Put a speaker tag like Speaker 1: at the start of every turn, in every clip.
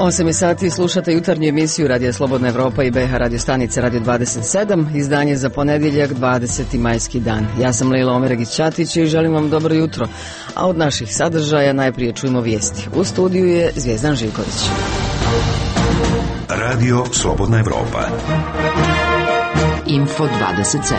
Speaker 1: 8 sati slušate jutarnju emisiju Radija Slobodna Evropa i BH radio stanice Radio 27, izdanje za ponedjeljak 20. majski dan. Ja sam Lejla Omeregić-Ćatić i želim vam dobro jutro, a od naših sadržaja najprije čujemo vijesti. U studiju je Zvijezdan Živković.
Speaker 2: Radio Slobodna Evropa.
Speaker 3: Info 27.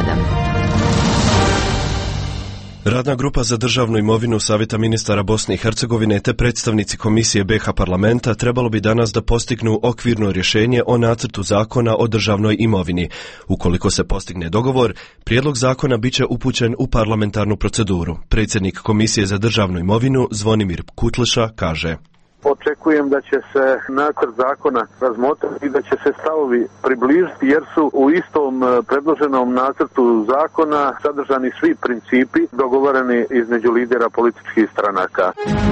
Speaker 4: Radna grupa za državnu imovinu Savjeta ministara Bosne i Hercegovine te predstavnici Komisije BH parlamenta trebalo bi danas da postignu okvirno rješenje o nacrtu zakona o državnoj imovini. Ukoliko se postigne dogovor, prijedlog zakona biće upućen u parlamentarnu proceduru. Predsjednik Komisije za državnu imovinu Zvonimir Kutleša kaže:
Speaker 5: Očekujem da će se nacrt zakona razmotriti i da će se stavovi približiti, jer su u istom predloženom nacrtu zakona sadržani svi principi dogovoreni između lidera političkih stranaka.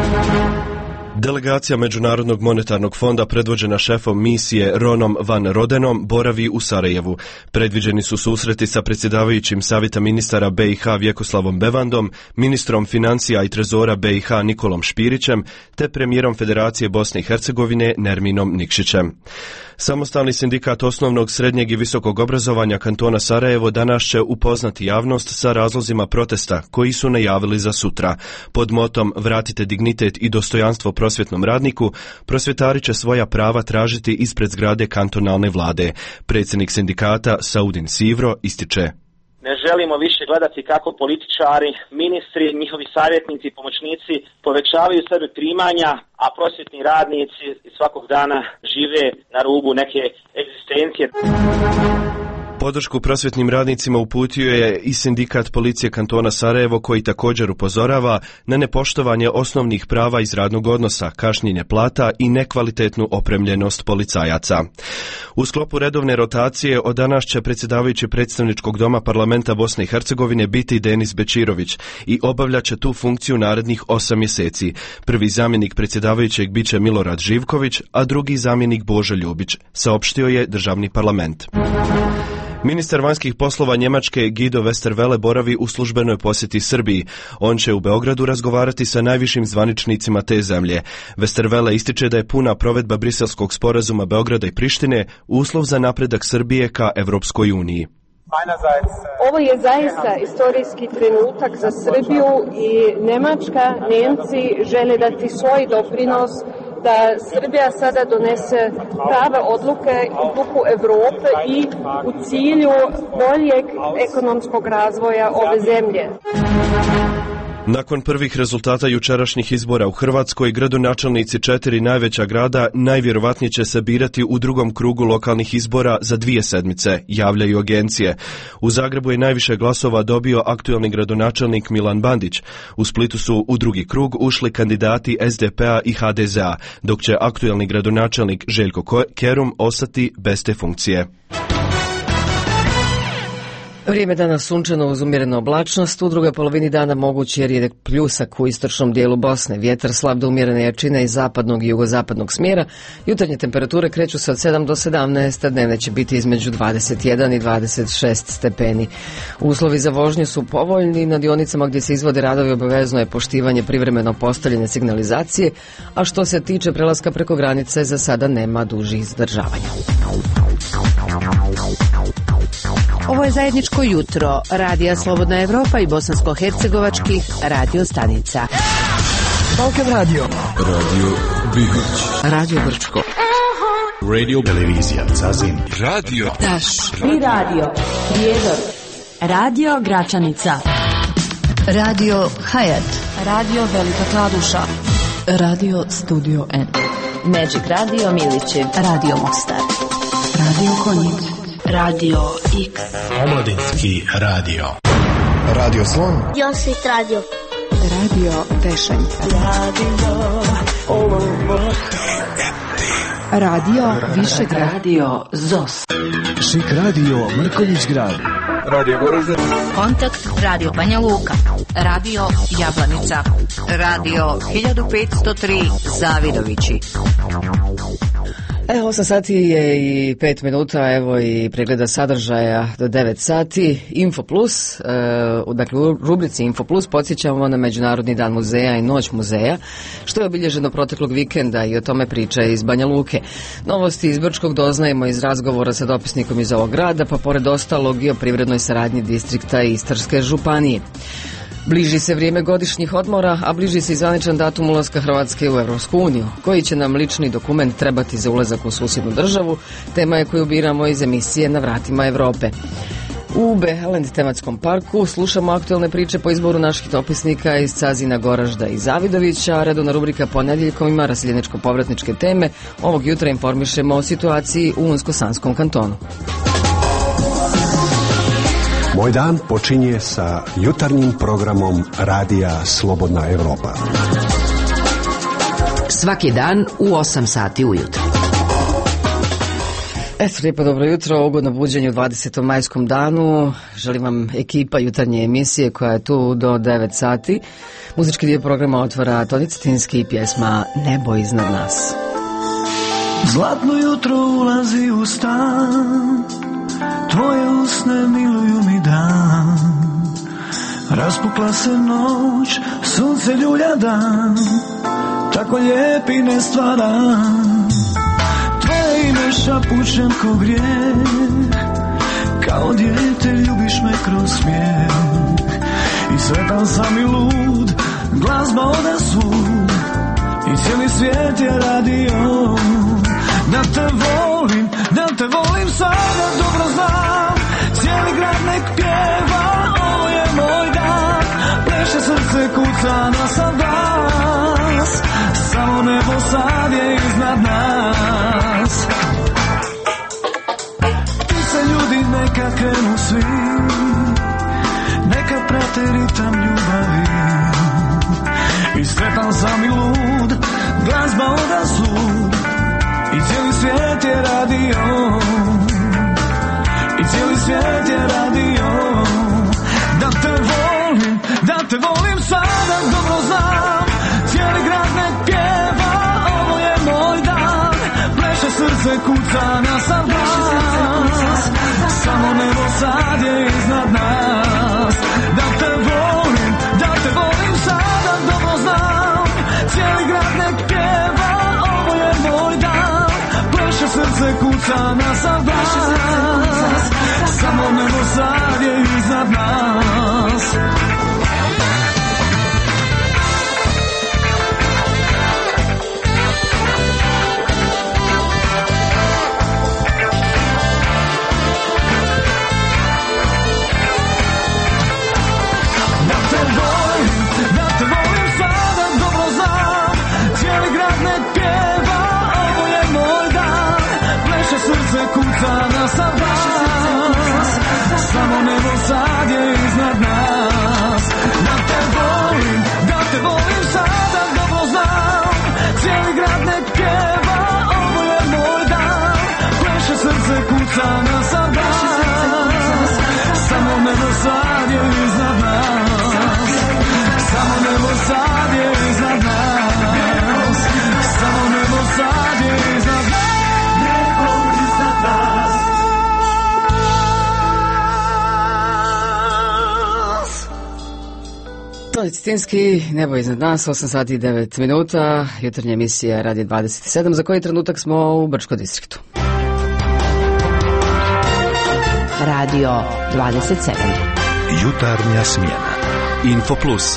Speaker 4: Delegacija Međunarodnog monetarnog fonda predvođena šefom misije Ronom Van Rodenom boravi u Sarajevu. Predviđeni su susreti sa predsjedavajućim Savjeta ministara BiH Vjekoslavom Bevandom, ministrom financija i trezora BiH Nikolom Špirićem te premijerom Federacije Bosne i Hercegovine Nerminom Nikšićem. Samostalni sindikat osnovnog, srednjeg i visokog obrazovanja kantona Sarajevo danas će upoznati javnost sa razlozima protesta koji su najavili za sutra. Pod motom Vratite dignitet i dostojanstvo prosvjetnom radniku, prosvjetari će svoja prava tražiti ispred zgrade kantonalne vlade. Predsjednik sindikata Saudin Sivro ističe:
Speaker 6: Ne želimo više gledati kako političari, ministri, njihovi savjetnici i pomoćnici povećavaju sebi primanja, a prosvjetni radnici svakog dana žive na rubu neke egzistencije.
Speaker 4: Podršku prosvjetnim radnicima uputio je i sindikat policije kantona Sarajevo, koji također upozorava na nepoštovanje osnovnih prava iz radnog odnosa, kašnjenje plata i nekvalitetnu opremljenost policajaca. U sklopu redovne rotacije od danas će predsjedavajući predstavničkog doma parlamenta Bosne i Hercegovine biti Denis Bečirović i obavljat će tu funkciju narednih 8 mjeseci. Prvi zamjenik predsjedavajućeg biće Milorad Živković, a drugi zamjenik Božo Ljubić, saopštio je državni parlament. Ministar vanjskih poslova Njemačke Guido Westerwelle boravi u službenoj posjeti Srbiji. On će u Beogradu razgovarati sa najvišim zvaničnicima te zemlje. Westerwelle ističe da je puna provedba Briselskog sporazuma Beograda i Prištine uslov za napredak Srbije ka Evropskoj uniji.
Speaker 7: Ovo je zaista istorijski trenutak za Srbiju i Njemačka, Nemci žele dati svoj doprinos da Srbija sada donese prave odluke u duhu Evrope i u cilju boljeg ekonomskog razvoja ove zemlje.
Speaker 4: Nakon prvih rezultata jučerašnjih izbora u Hrvatskoj, gradonačelnici 4 najveća grada najvjerovatnije će se birati u drugom krugu lokalnih izbora za 2 sedmice, javljaju agencije. U Zagrebu je najviše glasova dobio aktuelni gradonačelnik Milan Bandić. U Splitu su u drugi krug ušli kandidati SDP-a i HDZ-a, dok će aktuelni gradonačelnik Željko Kerum ostati bez te funkcije.
Speaker 1: Vrijeme danas sunčano uz umjerenu oblačnost, u drugoj polovini dana mogući je rijedak pljusak u istočnom dijelu Bosne. Vjetar slab do umjerene jačine iz zapadnog i jugozapadnog smjera. Jutarnje temperature kreću se od 7 do 17, a dnevne će biti između 21 i 26 stepeni. Uslovi za vožnju su povoljni, na dionicama gdje se izvode radovi obavezno je poštivanje privremeno postavljene signalizacije, a što se tiče prelaska preko granice za sada nema dužih zadržavanja.
Speaker 3: Ovo je zajedničko jutro Radija Slobodna Evropa i bosansko-hercegovačkih radio stanica.
Speaker 8: Balkan Radio, Radio Bihać,
Speaker 1: Radio Brčko,
Speaker 8: Radio Televizija Zazin,
Speaker 9: Radio
Speaker 3: Taš, i Radio Prijedor, Radio Gračanica,
Speaker 10: Radio Hayat,
Speaker 3: Radio Velika Kladuša,
Speaker 10: Radio Studio N,
Speaker 3: Magic Radio Milići,
Speaker 10: Radio Mostar, Radio Konjic,
Speaker 3: Radio X,
Speaker 8: Omladinski radio,
Speaker 11: Radio Slon,
Speaker 12: Josit Radio,
Speaker 10: Radio Pešanica, Radio Višegrad,
Speaker 3: Radio ZOS,
Speaker 8: Šik Radio Mrkonjić Grad,
Speaker 9: Radio Goražde,
Speaker 13: Kontakt Radio Banja Luka, Radio Jablanica, Radio 1503 Zavidovići.
Speaker 1: 8 sati je i 5 minuta, evo i pregleda sadržaja do 9 sati. Info Plus, dakle u rubrici Info Plus podsjećamo na Međunarodni dan muzeja i Noć muzeja, što je obilježeno proteklog vikenda i o tome priča iz Banja Luke. Novosti iz Brčkog doznajemo iz razgovora sa dopisnikom iz ovog grada, pa pored ostalog i o privrednoj saradnji distrikta Istarske županije. Bliži se vrijeme godišnjih odmora, a bliži se i zvaničan datum ulaska Hrvatske u Evropsku uniju. Koji će nam lični dokument trebati za ulazak u susjednu državu, tema je koju biramo iz emisije Na vratima Evrope. U Beheland tematskom parku slušamo aktualne priče po izboru naših dopisnika iz Cazina, Goražda i Zavidovića. Redovna rubrika Ponedjeljkom ima raseljeničko-povratničke teme. Ovog jutra informišemo o situaciji u Unsko-Sanskom kantonu.
Speaker 2: Moj dan počinje sa jutarnjim programom Radija Slobodna Evropa.
Speaker 3: Svaki dan u 8 sati ujutro.
Speaker 1: Eto, lijepo dobro jutro, ugodno buđenje u 20. majskom danu. Želim vam ekipa jutarnje emisije koja je tu do 9 sati. Muzički dio programa otvara Toni Cetinski i pjesma Nebo iznad nas.
Speaker 9: Zlatno jutro ulazi u stan, tvoje usne miluju mi dan. Raspukla se noć, sunce ljulja dan, tako lijepi ne stvaram. Tvoje ime šapućem ko grijeh, kao dijete ljubiš me kroz smijeh. I sretan sam i lud, glazba ode svud, i cijeli svijet je radio. Da te volim sada, dobro znam, cijeli grad nek pjeva, ovo je moj dan. Pleše srce, kuca na sav glas, samo nebo sad je iznad nas. Ti se ljudi neka krenu svi, neka prate ritam ljubavi. I sretan sam i lud, glazba oda svud, i cijeli svijet je radio, i cijeli svijet je radio. Da te volim sada, dobro znam, cijeli grad nek pjeva, ovo je moj dan. Pleše srce, kuca na sav glas, samo nebo sad je iznad nas. Da te volim sada, dobro znam, cijeli grad nek pjeva, ovo je moj dan. Pleše srce, kuca na sav glas, samo nebo sad je iznad nas. Da te volim sada, dobro znam, cijeli grad nek pjeva, ovo je moj dan. Pleše srce, kuca na sav glas, samo nebo sad je iznad nas. Da te volim sada, dobro znam, cijeli grad nek pjeva, ovo je moj dan. Pleše srce, kuca na sav glas, samo nebo sad je iznad nas. Samo nebo sad je iznad nas, samo nebo sad je iznad nas.
Speaker 1: Toni Cetinski, Nebo iznad nas, 8 sati i 9 minuta, jutarnja emisija Radio 27, za koji trenutak smo u Brčkom distriktu.
Speaker 3: Radio 27.
Speaker 8: Jutarnja smjena. Info Plus.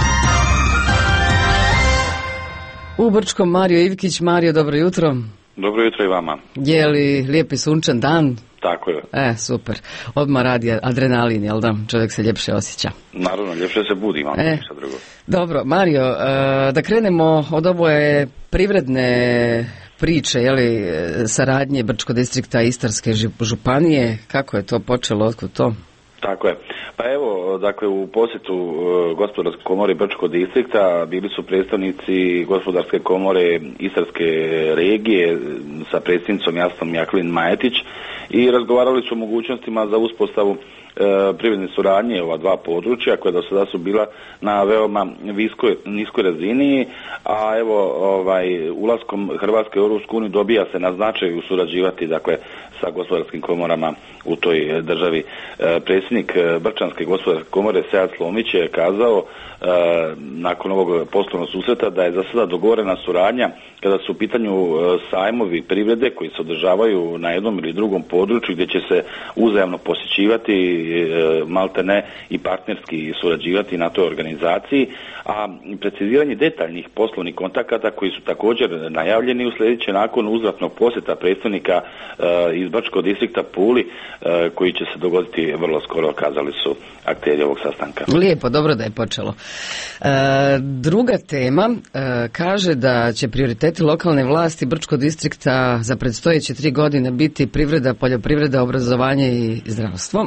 Speaker 1: U Brčkom Mario Ivkić. Mario, dobro jutro.
Speaker 12: Dobro jutro i vama.
Speaker 1: Je li lijepi sunčan dan?
Speaker 12: Tako je.
Speaker 1: Super. Odmah radi adrenalin, jel da? Čovjek se ljepše osjeća.
Speaker 12: Naravno, ljepše se budi, imam ništa drugo.
Speaker 1: Dobro, Mario, da krenemo od ove privredne priče, saradnje Brčkog distrikta Istarske županije. Kako je to počelo, otkud to?
Speaker 12: Tako je. Pa evo, dakle, u posjetu Gospodarske komore Brčkog distrikta bili su predstavnici Gospodarske komore Istarske regije sa predsjednicom Jasnom Jaklin Majetić i razgovarali su o mogućnostima za uspostavu privredne suradnje ova dva područja koja do sada su bila na veoma niskoj razini, a evo ulaskom Hrvatske u Europsku uniju dobija se na značaju surađivati, dakle, sa gospodarskim komorama u toj državi. Predsjednik Brčanske gospodarske komore Sead Slomić je kazao nakon ovog poslovnog susreta da je za sada dogovorena suradnja kada su u pitanju sajmovi privrede koji se održavaju na jednom ili drugom području gdje će se uzajamno posjećivati, maltene i partnerski surađivati na toj organizaciji, a preciziranje detaljnih poslovnih kontakata koji su također najavljeni uslijedit će nakon uzvratnog posjeta predstavnika iz Brčkog distrikta Puli koji će se dogoditi vrlo skoro, kazali su akteri ovog sastanka.
Speaker 1: Lijepo, dobro da je počelo. Druga tema kaže da će prioriteti lokalne vlasti Brčkog distrikta za predstojeće 3 godine biti privreda, poljoprivreda, obrazovanje i zdravstvo.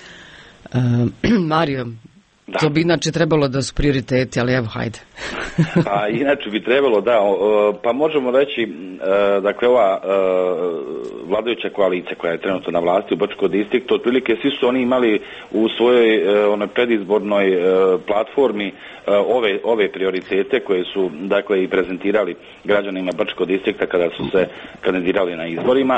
Speaker 1: Mario, da. To bi inače trebalo da su prioriteti, ali evo, hajde.
Speaker 12: A inače bi trebalo, da, pa možemo reći, dakle, ova vladajuća koalicija koja je trenutno na vlasti u Brčkom distriktu, otprilike svi su oni imali u svojoj onoj predizbornoj platformi ove prioritete koje su, dakle, i prezentirali građanima Brčkog distrikta kada su se kandidirali na izborima.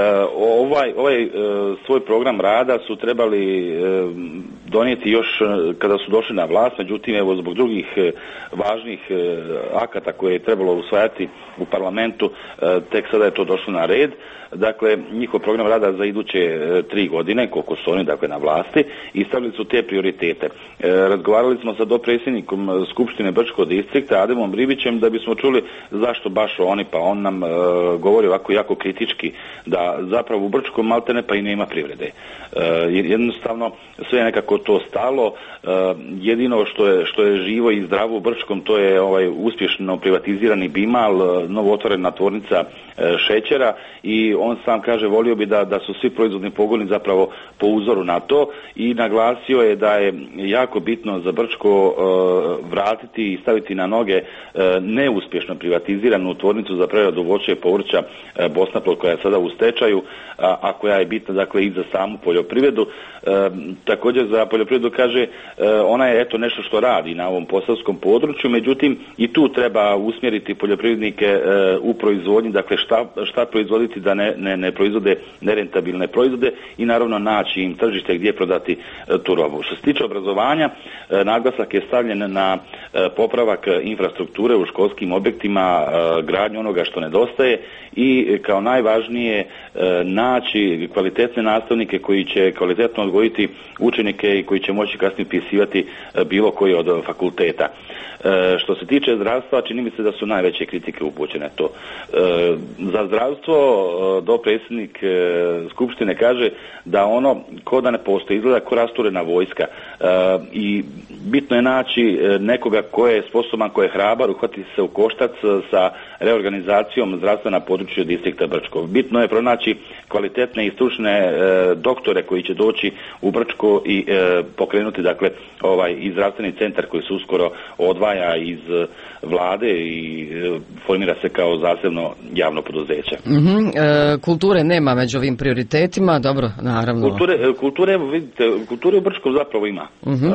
Speaker 12: Ovaj svoj program rada su trebali donijeti još kada su došli na vlast, međutim, evo, zbog drugih važnih akata koje je trebalo usvajati u parlamentu, tek sada je to došlo na red. Dakle, njihov program rada za iduće 3 godine, koliko su oni, dakle, na vlasti, i stavili su te prioritete. Razgovarali smo sa dopredsjednikom Skupštine Brčkog distrikta, Ademom Ribićem, da bismo čuli zašto baš oni, pa on nam govori ovako jako kritički da zapravo u Brčkom maltene pa i nema privrede. Jednostavno, sve je nekako to stalo. Jedino što je živo i zdravo u Brčkom, to je uspješno privatizirani Bimal, novootvorena tvornica šećera, i on sam kaže volio bi da su svi proizvodni pogoni zapravo po uzoru na to, i naglasio je da je jako bitno za Brčko vratiti i staviti na noge neuspješno privatiziranu tvornicu za preradu voća i povrća Bosnaplod koja je sada u stečaju, a koja je bitna, dakle, i za samu poljoprivredu. Također za poljoprivredu kaže ona je eto nešto što radi na ovom posavskom području, međutim i tu treba usmjeriti poljoprivrednike u proizvodnji, dakle šta proizvoditi da ne proizvode nerentabilne proizvode i naravno naći im tržište gdje prodati tu robu. Što se tiče obrazovanja, naglasak je stavljen na popravak infrastrukture u školskim objektima, gradnju onoga što nedostaje i kao najvažnije naći kvalitetne nastavnike koji će kvalitetno odgojiti učenike i koji će moći kasnije upisivati bilo koji od fakulteta. Što se tiče zdravstva, čini mi se da su najveće kritike upućene to. Za zdravstvo dopredsjednik Skupštine kaže da ono ko da ne postoji, izgleda ko rasturena vojska, i bitno je naći nekoga ko je sposoban, ko je hrabar, uhvati se u koštac sa reorganizacijom zdravstva na području distrikta Brčko. Bitno je pronaći kvalitetne i stručne doktore koji će doći u Brčko i pokrenuti, dakle, i zdravstveni centar koji se uskoro odvaja iz vlade i formira se kao zasebno javno poduzeće.
Speaker 1: Kulture nema među ovim prioritetima, dobro, naravno.
Speaker 12: Kulture, vidite, kulture u Brčkom zapravo ima.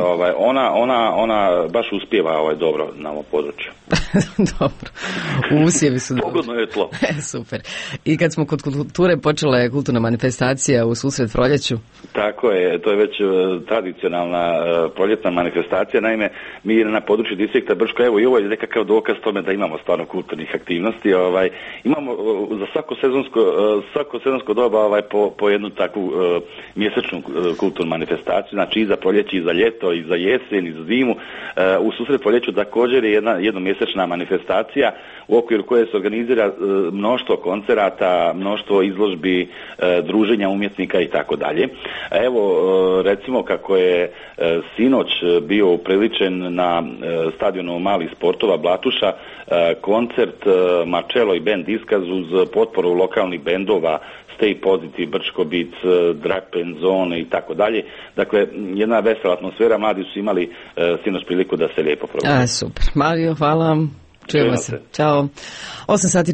Speaker 12: Ona baš uspijeva dobro na ovom području.
Speaker 1: Dobro. Usjevi su dobro.
Speaker 12: Pogodno je tlo.
Speaker 1: Super. I kad smo kod kulture, počela je kulturna manifestacija u susret proljeću.
Speaker 12: Tako je, to je već tradicionalna proljetna manifestacija. Naime, mi na području distrikta Brčko, evo i ovo je nekakav dokaz tome da imamo stvarno kulturnih aktivnosti. Imamo za svako sezonsko doba po jednu takvu mjesečnu kulturnu manifestaciju, znači i za proljeće, i za ljeto, i za jesen, i za zimu. U susret proljeću također je jednomjesečna manifestacija u okviru koje se organizira mnoštvo koncerata, mnoštvo izložbi, druženja umjetnika i tako dalje. Evo, recimo kako je sinoć bio upriličen na stadionu Malih sportova Blatuša koncert Marcello i band Iskaz uz potporu lokalnih bendova Stay Positive, Brčko Beat, Drag Pen Zone i tako dalje. Dakle, jedna vesela atmosfera, mladi su imali sinoć priliku da se lijepo provedu.
Speaker 1: Super. Mario, hvala vam. Čujemo se. Ćao. 8 sati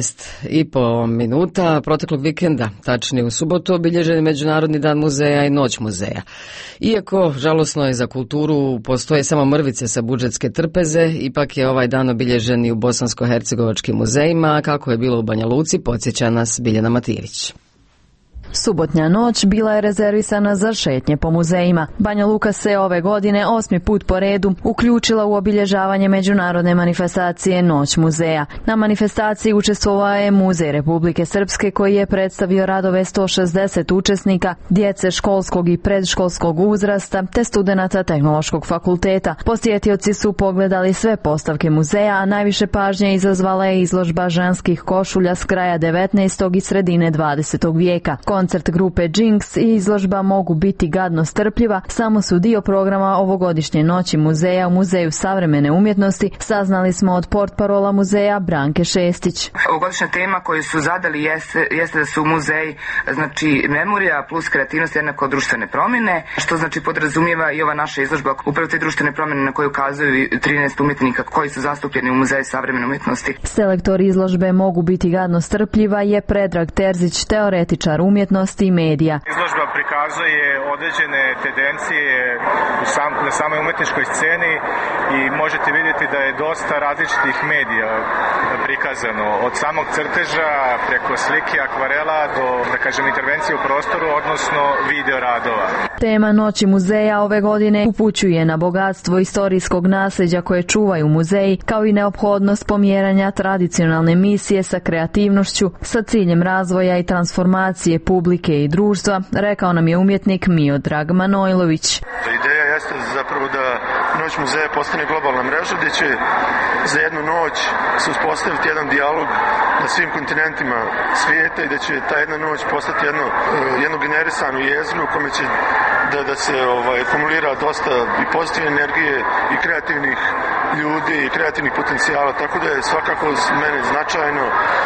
Speaker 1: 14,5 minuta proteklog vikenda, tačnije u subotu, obilježen je Međunarodni dan muzeja i Noć muzeja. Iako, žalosno je za kulturu, postoje samo mrvice sa budžetske trpeze, ipak je ovaj dan obilježen i u bosansko-hercegovačkim muzejima, a kako je bilo u Banja Luci, podsjeća nas Biljana Matirić.
Speaker 14: Subotnja noć bila je rezervisana za šetnje po muzejima. Banja Luka se ove godine 8. put po redu uključila u obilježavanje međunarodne manifestacije Noć muzeja. Na manifestaciji učestvovao je Muzej Republike Srpske koji je predstavio radove 160 učesnika, djece školskog i predškolskog uzrasta te studenata Tehnološkog fakulteta. Posjetioci su pogledali sve postavke muzeja, a najviše pažnje izazvala je izložba ženskih košulja s kraja 19. i sredine 20. vijeka. Koncert grupe Jinx i izložba Mogu biti gadno strpljiva samo su dio programa ovogodišnje Noći muzeja u Muzeju savremene umjetnosti, saznali smo od portparola muzeja Branke Šestić.
Speaker 15: Ovogodišnja tema koju su zadali jeste da su muzeji, znači memorija plus kreativnost jednako društvene promjene, što znači podrazumijeva i ova naša izložba upravo te društvene promjene na koju ukazuju 13 umjetnika koji su zastupljeni u Muzeju savremene umjetnosti.
Speaker 14: Selektor izložbe Mogu biti gadno strpljiva je Predrag Terzić, teoretičar umjetnosti i medija.
Speaker 16: Izložba prikazuje određene tendencije na samoj umjetničkoj sceni i možete vidjeti da je dosta različitih medija prikazano. Od samog crteža preko slike, akvarela do, da kažem, intervencije u prostoru, odnosno video radova.
Speaker 14: Tema Noći muzeja ove godine upućuje na bogatstvo istorijskog nasljeđa koje čuvaju muzeji, kao i neophodnost pomjeranja tradicionalne misije sa kreativnošću, sa ciljem razvoja i transformacije publike i društva, rekao nam je umjetnik Miodrag Manojlović.
Speaker 17: Ideja jeste zapravo da Noć muzeja postane globalna mreža gdje će za jednu noć se uspostaviti jedan dijalog na svim kontinentima svijeta i da će ta jedna noć postati jedno generisano jezgro u kome će da se akumulira dosta i pozitivne energije i kreativnih ljudi i kreativnih potencijala, tako da je svakako meni značajno,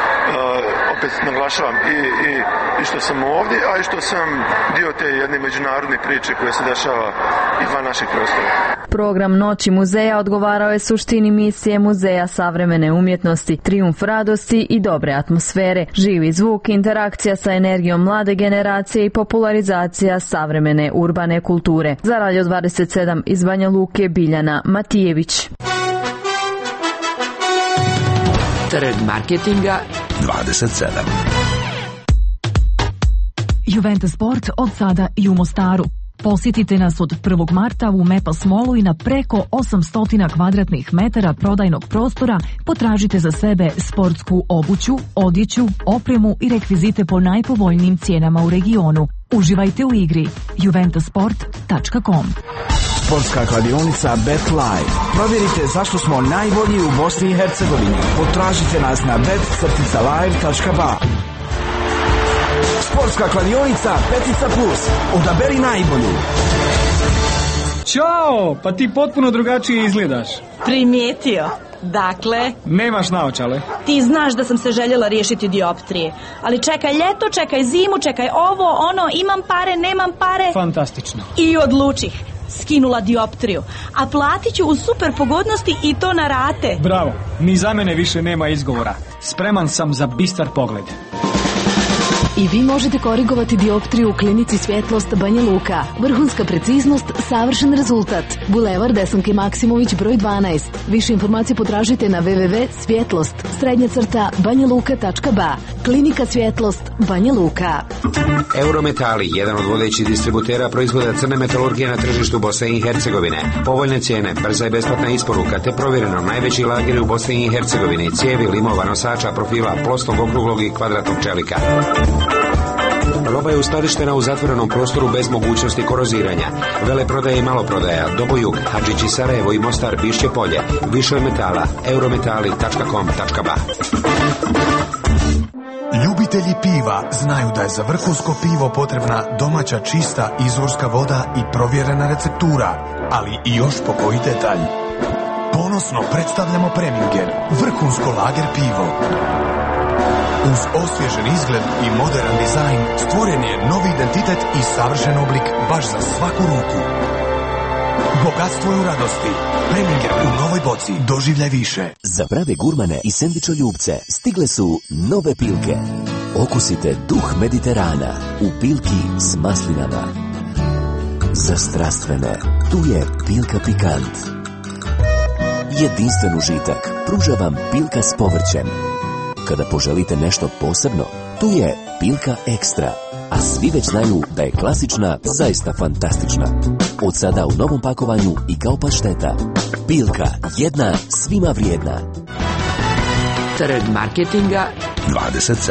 Speaker 17: opet naglašavam i što sam ovdje, a i što sam dio te jedne međunarodne priče koja se dešava izvan naših prostora.
Speaker 14: Program Noći muzeja odgovarao je suštini misije Muzeja savremene umjetnosti, trijumf radosti i dobre atmosfere, živi zvuk, interakcija sa energijom mlade generacije i popularizacija savremene urbane kulture. Za Radio 27 iz Banja Luke, Biljana Matijević.
Speaker 18: Trend marketinga 27.
Speaker 19: Juventus Sport od sada i u Mostaru. Posjetite nas od 1. marta u Mepas Mallu i na preko 800 kvadratnih metara prodajnog prostora potražite za sebe sportsku obuću, odjeću, opremu i rekvizite po najpovoljnijim cijenama u regionu. Uživajte u igri. juventusport.com.
Speaker 20: Sportska kladionica Bet Live. Provjerite zašto smo najbolji u Bosni i Hercegovini. Potražite nas na bet-live.ba. Sportska kladionica Petica Plus. Odaberi najbolju.
Speaker 21: Ćao, pa ti potpuno drugačije izgledaš.
Speaker 22: Primijetio. Dakle...
Speaker 21: Nemaš naočale.
Speaker 22: Ti znaš da sam se željela riješiti dioptrije. Ali čekaj ljeto, čekaj zimu, čekaj ovo, ono, imam pare, nemam pare.
Speaker 21: Fantastično.
Speaker 22: I odlučih. Skinula dioptriju. A platit ću u super pogodnosti i to na rate.
Speaker 21: Bravo, ni za mene više nema izgovora. Spreman sam za bistar pogled.
Speaker 10: I vi možete korigovati dioptriju u klinici Svjetlost Banja Luka. Vrhunska preciznost, savršen rezultat. Bulevar Desanke Maksimović broj 12. Više informacije potražite na www.svjetlost-banjaluka.ba. Klinika Svjetlost Banja Luka.
Speaker 23: Eurometali, jedan od vodećih distributera proizvoda crne metalurgije na tržištu Bosne i Hercegovine. Povoljne cijene, brza i besplatna isporuka te provjereno najveći lageri u Bosni i Hercegovini, cijevi, limova, nosača, profila, plosnog, okruglog i kvadratnog čelika. Roba je uskladištena u zatvorenom prostoru bez mogućnosti koroziranja. Veleprodaja i maloprodaja, Dobojug, Hadžići Sarajevo i Mostar, Bišće Polje. Više od metala, eurometali.com.ba.
Speaker 24: Ljubitelji piva znaju da je za vrhunsko pivo potrebna domaća čista izvorska voda i provjerena receptura, ali i još po koji detalj. Ponosno predstavljamo Preminger, vrhunsko lager pivo. Uz osvježen izgled i modern dizajn stvoren je novi identitet i savršen oblik baš za svaku ruku. Bogatstvo je u radosti. Preminger u novoj boci. Doživljaj više.
Speaker 4: Za prave gurmane i sendvičoljubce stigle su nove Pilke. Okusite duh Mediterana u Pilki s maslinama. Za strastvene, tu je Pilka Pikant. Jedinstven užitak pruža vam Pilka s povrćem. Kada poželite nešto posebno, tu je Pilka Ekstra. A svi već znaju da je klasična zaista fantastična. Od sada u novom pakovanju i kao pašteta. Pilka, jedna svima vrijedna.
Speaker 18: Trg marketinga
Speaker 8: 27.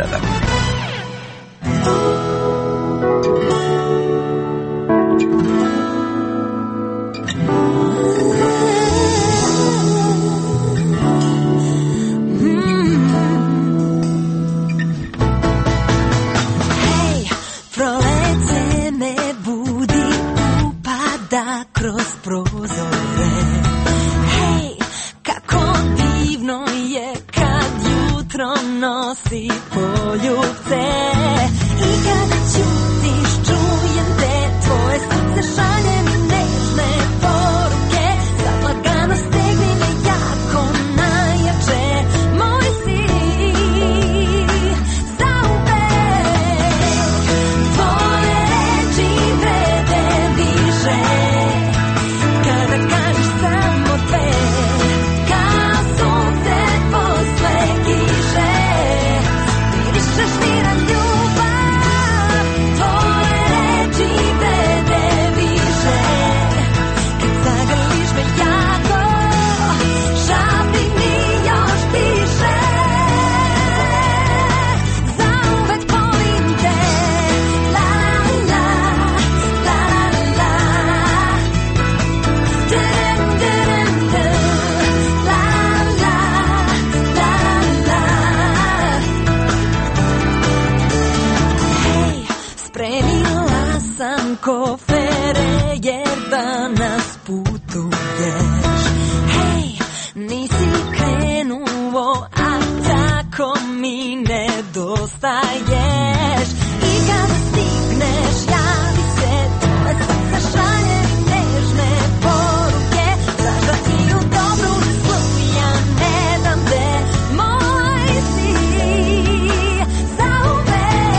Speaker 9: Nosi poljubce i kada ćutiš čujem te tvoje srce šalje mi nežne poruke. Sad lagano stegni me jako najjače, moj si zauvek. Tvoje reči vrede više kada kažeš samo dve, kao sunce posle kiše. Šešmiram ljubav, tvoje reči vrede više. Kad zagrliš me jako, šapni mi još više. Zauvek volim te, la la la, la la la. Dum dum dum, la la la la. Spremila sam kofere jer danas putuješ. Hej, nisi krenuo, a tako mi nedostaješ. I kada stigneš, javi se, tvoje srce šalje mi nežne poruke. Znaš da ti u dobru zlu ja ne dam te, moj si zauvek.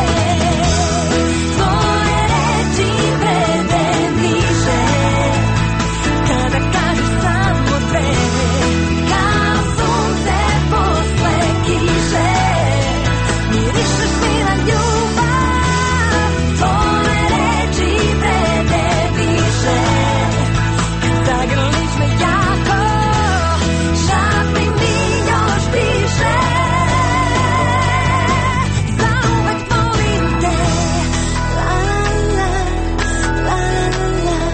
Speaker 9: Kada kažeš samo dve, kao sunce posle kiše. Mirišeš mi na ljubav, tvoje reči vrede više. Kad zagrliš me jako, šapni mi još više. Zauvek volim te, la la la, la la la.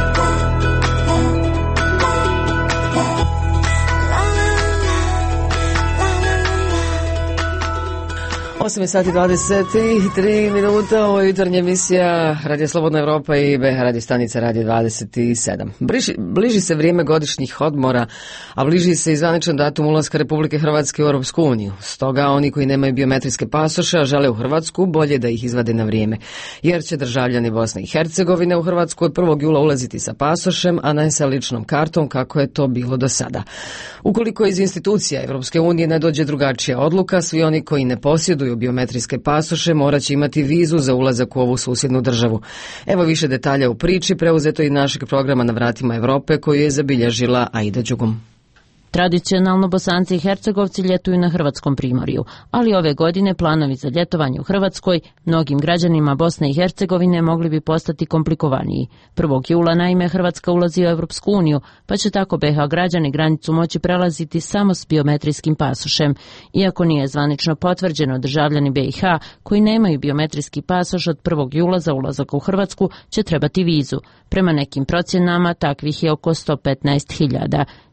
Speaker 1: 8 sati 23 minuta, ovo je jutarnja emisija Radio Slobodna Evropa i BH radio stanica Radio 27. Bliži se vrijeme godišnjih odmora, a bliži se i zvaničan datum ulaska Republike Hrvatske u Europsku uniju. Stoga oni koji nemaju biometrijske pasoše, a žele u Hrvatsku, bolje da ih izvade na vrijeme, jer će državljani Bosne i Hercegovine u Hrvatsku od 1. jula ulaziti sa pasošem, a ne sa ličnom kartom kako je to bilo do sada. Ukoliko iz institucija Europske unije ne dođe drugačija odluka, svi oni koji ne posjeduju biometrijske pasoše morat će imati vizu za ulazak u ovu susjednu državu. Evo više detalja u priči, preuzeto iz našeg programa Na vratima Evrope koju je zabilježila Aida Đugum.
Speaker 5: Tradicionalno Bosanci i Hercegovci ljetuju na hrvatskom primorju, ali ove godine planovi za ljetovanje u Hrvatskoj mnogim građanima Bosne i Hercegovine mogli bi postati komplikovaniji. 1. jula naime Hrvatska ulazi u Europsku uniju, pa će tako BiH građani granicu moći prelaziti samo s biometrijskim pasošem. Iako nije zvanično potvrđeno, državljani BiH koji nemaju biometrijski pasoš od 1. jula za ulazak u Hrvatsku će trebati vizu. Prema nekim procjenama takvih je oko 115.000.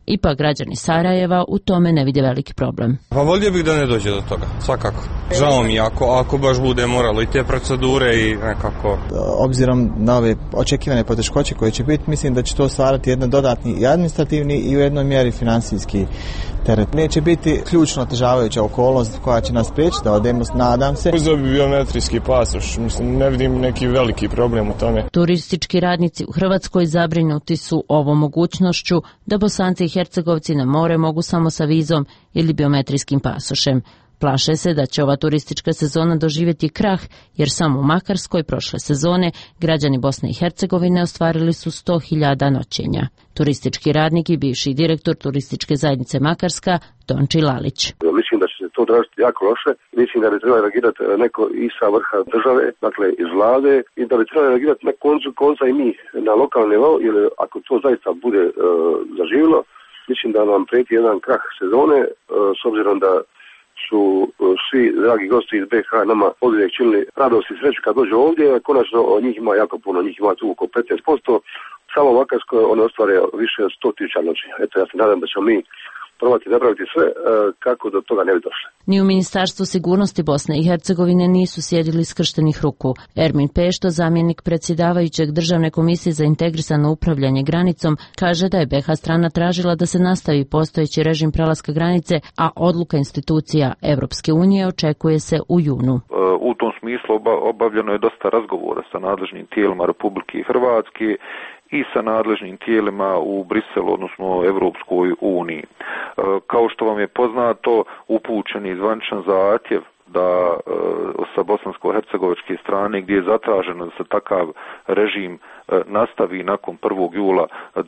Speaker 5: Ipak građani Sarajeva u tome ne vide veliki problem.
Speaker 6: Pa volio bih da ne dođe do toga, svakako. Žao mi ako baš bude moralo i te procedure i nekako.
Speaker 7: Obzirom na ove očekivane poteškoće koje će biti, mislim da će to stvarati jedan dodatni i administrativni i u jednoj mjeri financijski teret. Neće biti ključno otežavajuća okolnost koja će nas spriječiti da odemo, nadam se.
Speaker 6: Uzeo bi biometrijski pasoš, mislim, ne vidim neki veliki problem u tome.
Speaker 5: Turistički radnici u Hrvatskoj zabrinuti su ovom mogućnošću da Bosanci i Hercegovci na more mogu samo sa vizom ili biometrijskim pasošem. Plaše se da će ova turistička sezona doživjeti krah, jer samo u Makarskoj prošle sezone građani Bosne i Hercegovine ostvarili su 100.000 noćenja. Turistički radnik i bivši direktor turističke zajednice Makarska, Tonči Lalić.
Speaker 11: Mislim da će se to odraziti jako loše. Mislim da bi trebalo reagirati neko i sa vrha države, dakle iz vlade, i da bi trebalo reagirati na konca i mi na lokalnom nivou, jer ako to zaista bude zaživjelo, mislim da nam prijeti jedan krah sezone, s obzirom da su svi dragi gosti iz BiH nama oduvijek činili radost i sreću kad dođu ovdje, konačno njih ima jako puno, njih ima tu oko 15%, samo u Makarskoj one ostvare više od 100.000 noći. Eto, ja se nadam da ćemo mi probati napraviti sve kako do toga ne bi došli.
Speaker 5: Ni u Ministarstvu sigurnosti Bosne i Hercegovine nisu sjedili skrštenih ruku. Ermin Pešto, zamjenik predsjedavajućeg Državne komisije za integrisano upravljanje granicom, kaže da je BiH strana tražila da se nastavi postojeći režim prelaska granice, a odluka institucija Evropske unije očekuje se u junu.
Speaker 13: U tom smislu obavljeno je dosta razgovora sa nadležnim tijelima Republike Hrvatske i sa nadležnim tijelima u Briselu, odnosno Evropskoj uniji. Kao što vam je poznato, upućen je zvaničan zahtjev da sa bosansko-hercegovačke strane, gdje je zatraženo da se takav režim nastavi nakon 1. jula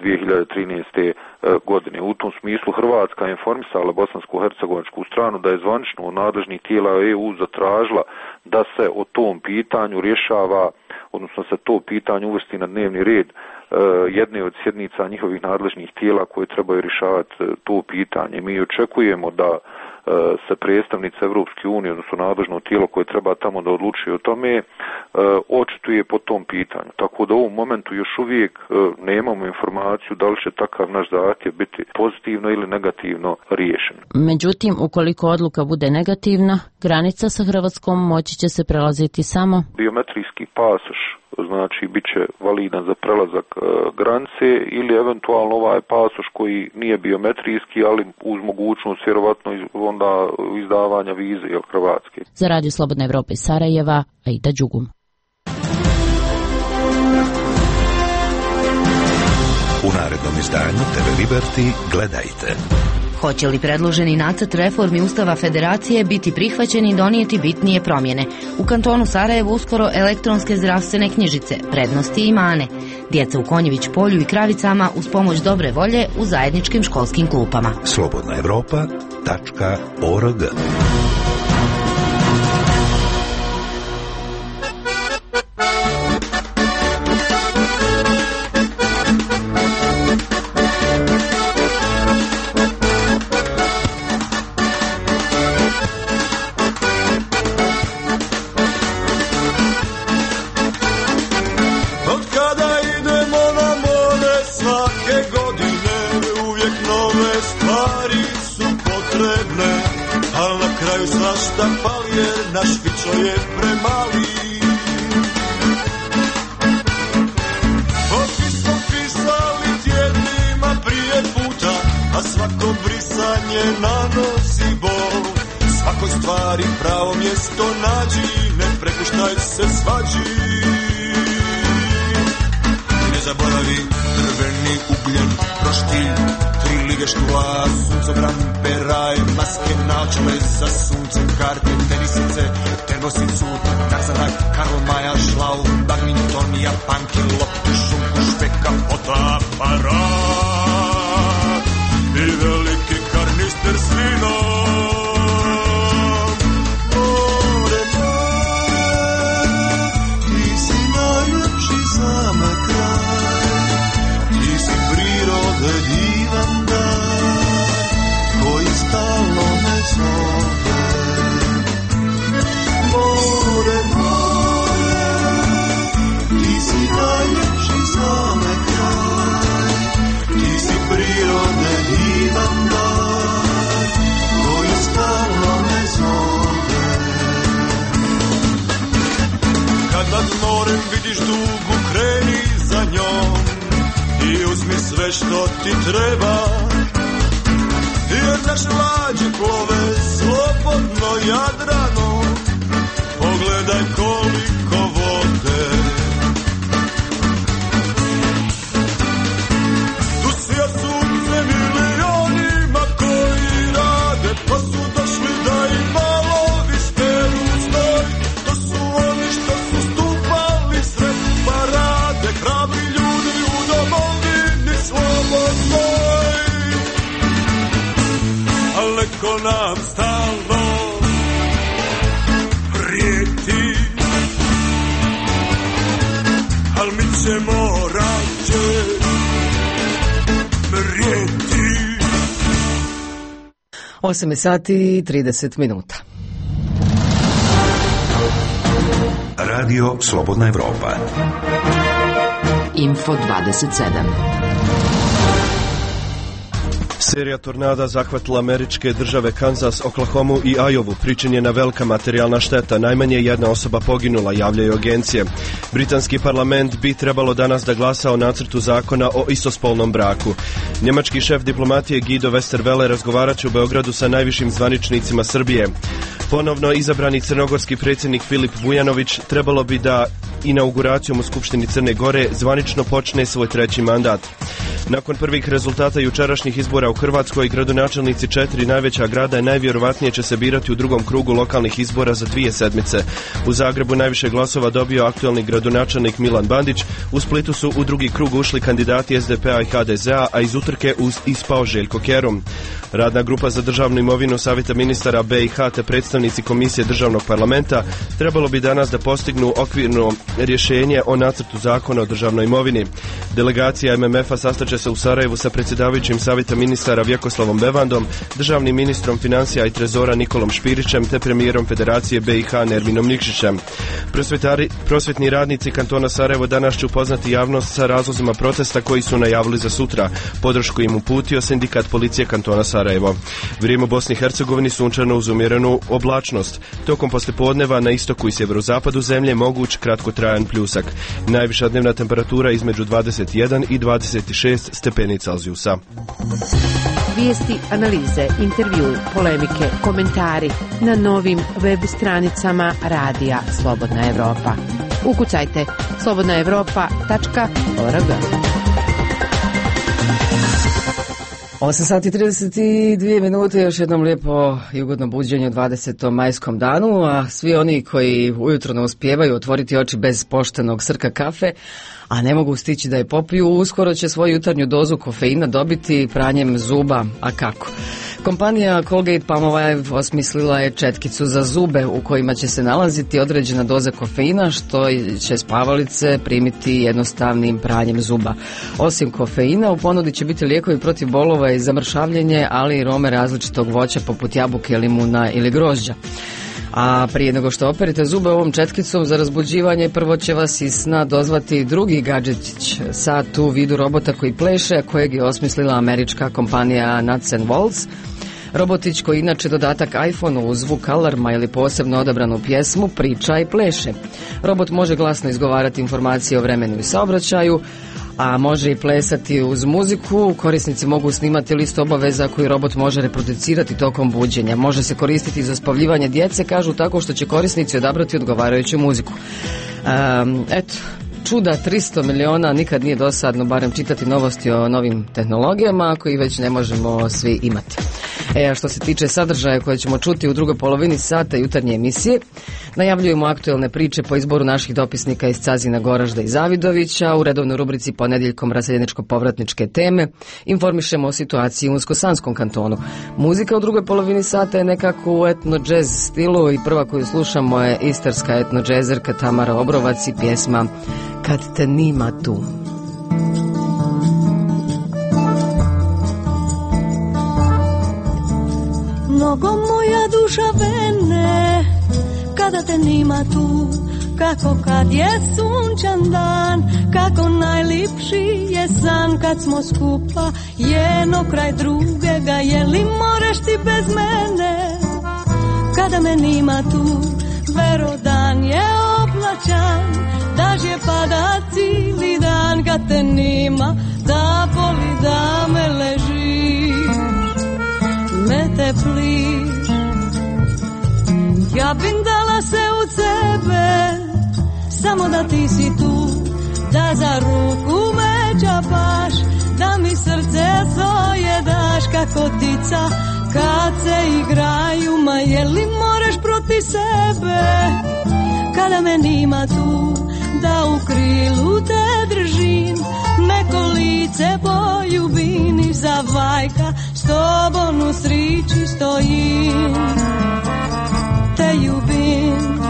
Speaker 13: 2013. godine. U tom smislu Hrvatska je informisala bosansko-hercegovačku stranu da je zvanično od nadležnih tijela EU zatražila da se o tom pitanju rješava, odnosno se to pitanje uvrsti na dnevni red jedne od sjednica njihovih nadležnih tijela koje trebaju rješavati to pitanje. Mi očekujemo da se predstavnici Evropske unije, odnosno nadležno tijelo koje treba tamo da odlučuje o tome, očituje po tom pitanju. Tako da u ovom momentu još uvijek nemamo informaciju da li će takav naš zahtjev biti pozitivno ili negativno riješen.
Speaker 5: Međutim, ukoliko odluka bude negativna, granica sa Hrvatskom moći će se prelaziti samo
Speaker 13: biometrijski pasoš, znači bit će validan za prelazak granice, ili eventualno ovaj pasoš koji nije biometrijski, ali uz mogućnost vjerovatno onda izdavanja vize Hrvatske.
Speaker 5: Za Radio Slobodna Evropa iz Sarajeva, Aida Đugum.
Speaker 8: U narednom izdanju TV Liberty gledajte.
Speaker 25: Hoće li predloženi nacrt reformi Ustava Federacije biti prihvaćen i donijeti bitnije promjene? U kantonu Sarajevo uskoro elektronske zdravstvene knjižice, prednosti i mane. Djeca u Konjević polju i Kravicama uz pomoć dobre volje u zajedničkim školskim klupama.
Speaker 8: slobodnaevropa.org.
Speaker 9: Naš pičo je premali. Popis smo pisali tjednima prije puta, a svako brisanje nanosi bol. Svakoj stvari pravo mjesto nađi, ne prepuštaj se svađi. Ne zaboravi drveni ugljen, roštilj, 3 lige štuva, suncobran, peraj, maske, naočale za suncem, karte, tenisice, termosicu, Tarzanak, Karl Maja, šlau, badminton, japanki, loptu, šunku, špeka, fotoaparat i veliki karnister s vinom. More, more, ti si najljepši sama kraj, ti si prirode divan dar, koji stalno me zove. More, more, ti si najljepši
Speaker 2: vidiš dugu, kreni za njom i uzmi sve što ti treba, jer naše lađe plove slobodno Jadranom. Pogledaj koliko vode, tu svija sunce milionima koji rade, pa su došli da im malo visperu znoj. To su oni što su stupali sred parade, hrabri ljudi u domovini slobodnoj. Al neko nam stalno prijeti, al mi ćemo rađe mrijeti.
Speaker 1: 8 sati i 30 minuta.
Speaker 8: Radio Slobodna Evropa.
Speaker 18: Info 27.
Speaker 3: Serija tornada zahvatila američke države Kansas, Oklahomu i Ajovu. Pričinjena velika materijalna šteta. Najmanje jedna osoba poginula, javljaju agencije. Britanski parlament bi trebalo danas da glasa o nacrtu zakona o istospolnom braku. Njemački šef diplomatije Guido Westerwelle razgovarat će u Beogradu sa najvišim zvaničnicima Srbije. Ponovno izabrani crnogorski predsjednik Filip Vujanović trebalo bi da inauguracijom u Skupštini Crne Gore zvanično počne svoj treći mandat. Nakon prvih rezultata jučerašnjih izbora u Hrvatskoj, gradonačelnici 4 najveća grada najvjerovatnije će se birati u drugom krugu lokalnih izbora za 2 sedmice. U Zagrebu najviše glasova dobio aktualni gradonačelnik Milan Bandić, u Splitu su u drugi krug ušli kandidati SDP-a i HDZ-a, a iz utrke ispao Željko Kerum. Radna grupa za državnu imovinu Savjeta ministara BiH te predstavnici Komisije državnog parlamenta trebalo bi danas da postignu okvirno rješenje o nacrtu zakona o državnoj imovini. Delegacija MMF-a sastaće se u Sarajevu sa predsjedavajućim Savjeta ministara Vjekoslavom Bevandom, državnim ministrom financija i trezora Nikolom Špirićem te premijerom Federacije BiH Nerminom Nikšićem. Prosvjetni radnici kantona Sarajevo danas će upoznati javnost sa razlozima protesta koji su najavili za sutra. Podršku im uputio sindikat policije kantona Sarajevo. Vrijeme u Bosni i Hercegovini sunčano uz umjerenu oblačnost. Tokom poslijepodneva na istoku i sjeverozapadu zemlje moguć kratkotrajan pljusak. Najviša dnevna temperatura između 21 i 26 stepeni Celzijusa.
Speaker 12: Vijesti, analize, intervju, polemike, komentari na novim web stranicama Radija Slobodna Evropa. Ukucajte slobodnaevropa.org.
Speaker 1: 8 sati 32 minute, još jednom lijepo i ugodno buđenje u 20. majskom danu, a svi oni koji ujutro ne uspijevaju otvoriti oči bez poštenog srka kafe, a ne mogu stići da je popiju, uskoro će svoju jutarnju dozu kofeina dobiti pranjem zuba, a kako? Kompanija Colgate Palmolive osmislila je četkicu za zube u kojima će se nalaziti određena doza kofeina što će spavalice primiti jednostavnim pranjem zuba. Osim kofeina u ponudi će biti lijekovi protiv bolova i zamršavljenje, ali i arome različitog voća poput jabuke, limuna ili grožđa. A prije nego što operite zube ovom četkicom za razbuđivanje, prvo će vas iz sna dozvati drugi gadžetić, sat u vidu robota koji pleše, kojeg je osmislila američka kompanija Nuts & Bolts. Robotić koji inače dodatak iPhone-u uz zvuk alarma ili posebno odabranu pjesmu priča i pleše. Robot može glasno izgovarati informacije o vremenu i saobraćaju, a može i plesati uz muziku. Korisnici mogu snimati listu obaveza koji robot može reproducirati tokom buđenja. Može se koristiti za spavljivanje djece, kažu, tako što će korisnici odabrati odgovarajuću muziku. Eto, čuda 300 miliona, nikad nije dosadno barem čitati novosti o novim tehnologijama ako ih već ne možemo svi imati. A što se tiče sadržaja koje ćemo čuti u drugoj polovini sata jutarnje emisije, najavljujemo aktuelne priče po izboru naših dopisnika iz Cazina, Goražda i Zavidovića, u redovnoj rubrici ponedjeljkom raseljeničko-povratničke teme, informišemo o situaciji u Unsko-Sanskom kantonu. Muzika u drugoj polovini sata je nekako u etno-džez stilu i prva koju slušamo je istarska etno-džezerka Tamara Obrovac i pjesma Kad te nima tu.
Speaker 15: Mnogo moja duša vene, kada te nima tu, kako kad je sunčan dan, kako najlipši je san kad smo skupa, jedno kraj drugega, je li moreš ti bez mene, kada me nima tu, vero dan je oblačan, dažje pada cijeli dan kad te nima, da boli da me ležiš, me tepliš. Ja bin dala se u sebe, samo da ti si tu, da za ruku me čapaš, da mi srce svoje daš kako ptica kad se igraju. Ma je li moraš proti sebe, kada me nima tu, da u krilu te držim, meko lice poljubim, za vajka s tobom u sriči stojim, te ljubim.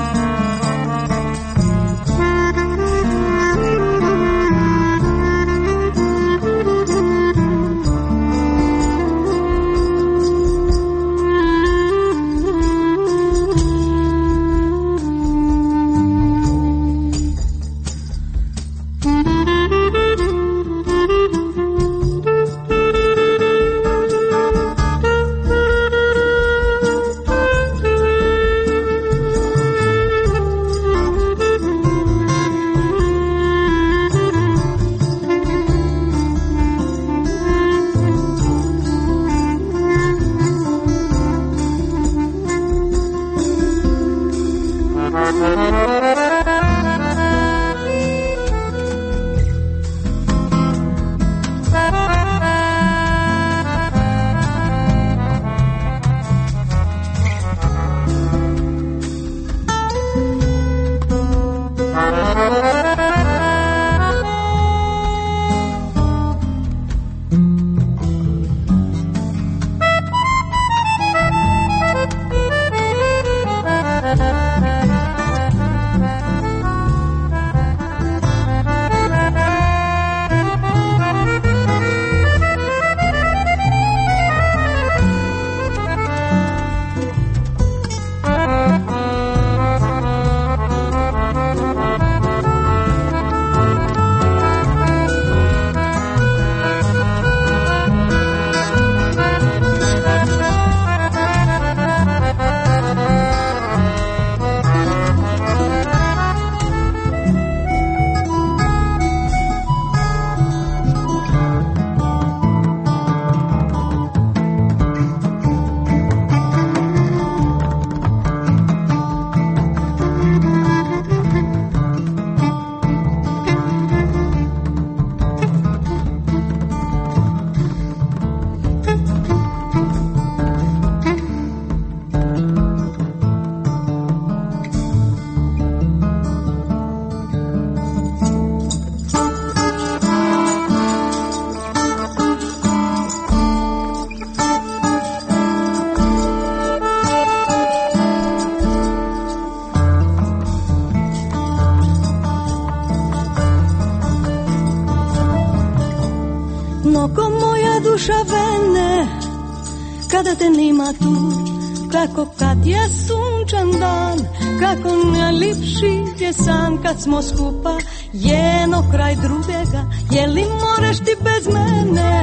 Speaker 15: Kada te nima tu, kako kad je sunčan dan, kako najlipši je san kad smo skupa, jedno kraj drugega, je li moraš ti bez mene?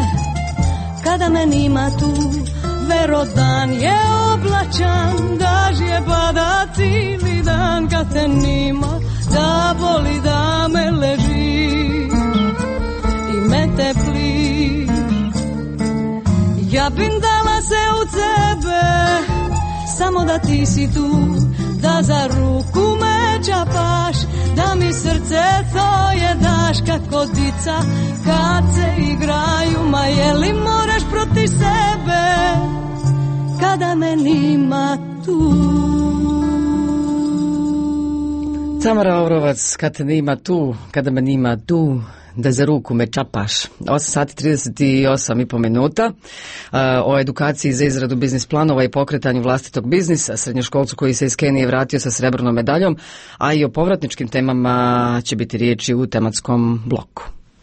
Speaker 15: Kada me nima tu, vero dan je oblačan, dažje pada cijeli dan kad te nima, da boli da me ležiš i me tepliš. Ja bin dala se u sebe, samo da ti si tu, da za ruku me čapaš, da mi srce tvoje daš kako dica kad se igraju. Ma je li moraš proti sebe, kada me nima tu?
Speaker 1: Tamara Ovrovac, kad te nima tu, kada me nima tu, da za ruku me čapaš. 8 sati 38,5 minuta. O edukaciji za izradu biznis planova i pokretanju vlastitog biznisa, srednjoškolcu koji se iz Kenije vratio sa srebrnom medaljom, a i o povratničkim temama će biti riječi u tematskom bloku.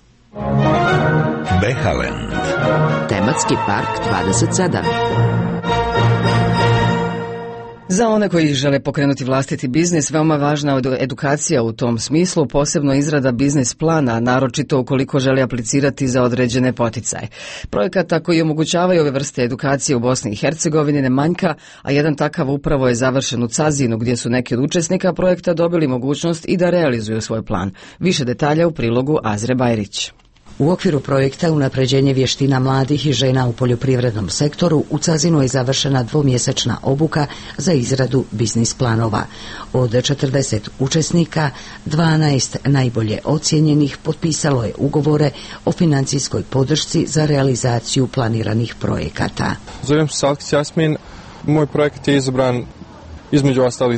Speaker 8: Behaland.
Speaker 18: Tematski park 27.
Speaker 1: Za one koji žele pokrenuti vlastiti biznis, veoma važna edukacija u tom smislu, posebno izrada biznis plana, naročito ukoliko želi aplicirati za određene poticaje. Projekata koji omogućavaju ove vrste edukacije u Bosni i Hercegovini ne manjka, a jedan takav upravo je završen u Cazinu, gdje su neki od učesnika projekta dobili mogućnost i da realizuju svoj plan. Više detalja u prilogu Azre Bajrić.
Speaker 14: U okviru projekta Unapređenje vještina mladih i žena u poljoprivrednom sektoru u Cazinu je završena dvomjesečna obuka za izradu biznis planova. Od 40 učesnika, 12 najbolje ocijenjenih potpisalo je ugovore o financijskoj podršci za realizaciju planiranih projekata.
Speaker 16: Zovem se Salkić Jasmin. Moj projekt je izabran između ostalih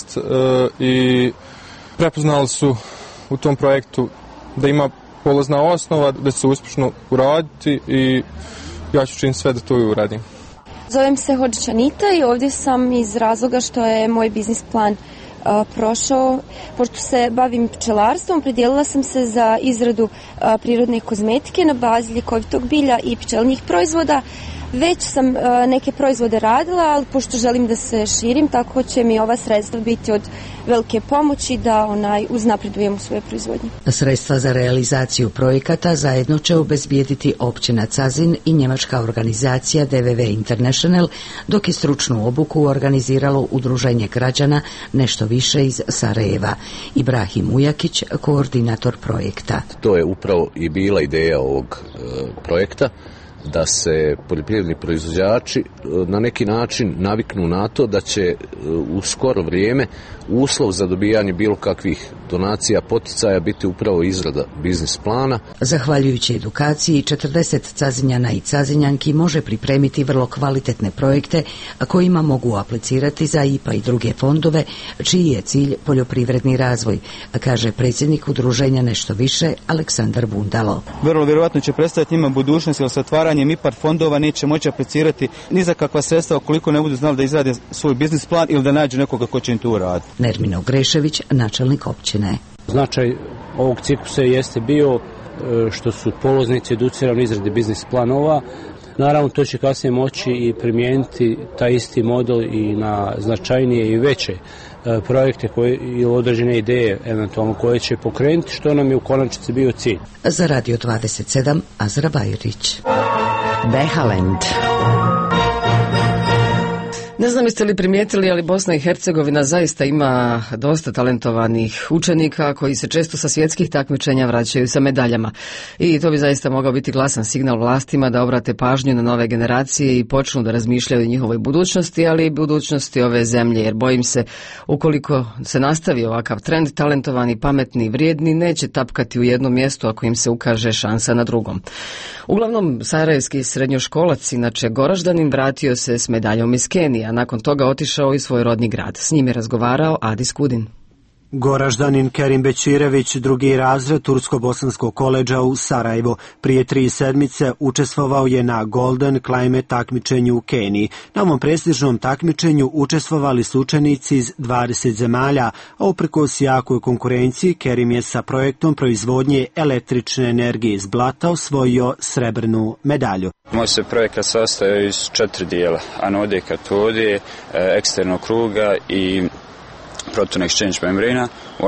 Speaker 16: 12 i prepoznali su u tom projektu da ima polazna osnova, da se uspješno uraditi i ja ću činiti sve da to i uradim.
Speaker 17: Zovem se Hodžić Anita i ovdje sam iz razloga što je moj biznis plan prošao. Pošto se bavim pčelarstvom, predijelila sam se za izradu prirodne kozmetike na bazi ljekovitog bilja i pčelinjih proizvoda. Već sam neke proizvode radila, ali pošto želim da se širim, tako će mi ova sredstva biti od velike pomoći da uznapredujem u svoje proizvodnje.
Speaker 14: Sredstva za realizaciju projekata zajedno će obezbijediti općina Cazin i njemačka organizacija DVV International, dok je stručnu obuku organiziralo Udruženje građana Nešto više iz Sarajeva. Ibrahim Ujakić, koordinator projekta.
Speaker 19: To je upravo i bila ideja ovog projekta, da se poljoprivredni proizvođači na neki način naviknu na to da će u skoro vrijeme uslov za dobijanje bilo kakvih donacija, poticaja biti upravo izrada biznis plana.
Speaker 14: Zahvaljujući edukaciji, 40 Cazinjana i Cazinjanki može pripremiti vrlo kvalitetne projekte kojima mogu aplicirati za IPA i druge fondove, čiji je cilj poljoprivredni razvoj, kaže predsjednik Udruženja Nešto više Aleksandar Bundalo.
Speaker 20: Vrlo vjerojatno će predstaviti njima budućnost, jer sa otvaranjem IPARD fondova neće moći aplicirati ni za kakva sredstva ukoliko ne budu znali da izrade svoj biznis plan ili da nađu nekoga ko će im to uraditi.
Speaker 14: Nermino Grešević, načelnik općine.
Speaker 26: Značaj ovog ciklusa jeste bio što su polaznici educirani u izradi biznis planova. Naravno, to će kasnije moći i primijeniti taj isti model i na značajnije i veće projekte ili određene ideje eventualno koje će pokrenuti, što nam je u konačnici bio cilj.
Speaker 14: Za Radio 27, Azra Bajrić.
Speaker 5: Behalend.
Speaker 1: Ne znam jeste li primijetili, ali Bosna i Hercegovina zaista ima dosta talentovanih učenika koji se često sa svjetskih takmičenja vraćaju sa medaljama. I to bi zaista mogao biti glasan signal vlastima da obrate pažnju na nove generacije i počnu da razmišljaju o njihovoj budućnosti, ali i budućnosti ove zemlje, jer bojim se, ukoliko se nastavi ovakav trend, talentovani, pametni i vrijedni neće tapkati u jednom mjestu ako im se ukaže šansa na drugom. Uglavnom, sarajevski srednjoškolac, inače Goraždanin, vratio se s medaljom iz Kenije, a nakon toga otišao i svoj rodni grad. S njim je razgovarao Adis Kudin.
Speaker 27: Goraždanin Kerim Bećirević, drugi razred Tursko-bosanskog koledža u Sarajevo. Prije 3 sedmice učestvovao je na Golden Climate takmičenju u Keniji. Na ovom prestižnom takmičenju učestvovali su učenici iz 20 zemalja, a uprkos jakoj konkurenciji Kerim je sa projektom proizvodnje električne energije iz blata osvojio srebrnu medalju.
Speaker 28: Moj se projekat sastoji iz 4 dijela: anode, katode, eksternog kruga i proton exchange membrana. U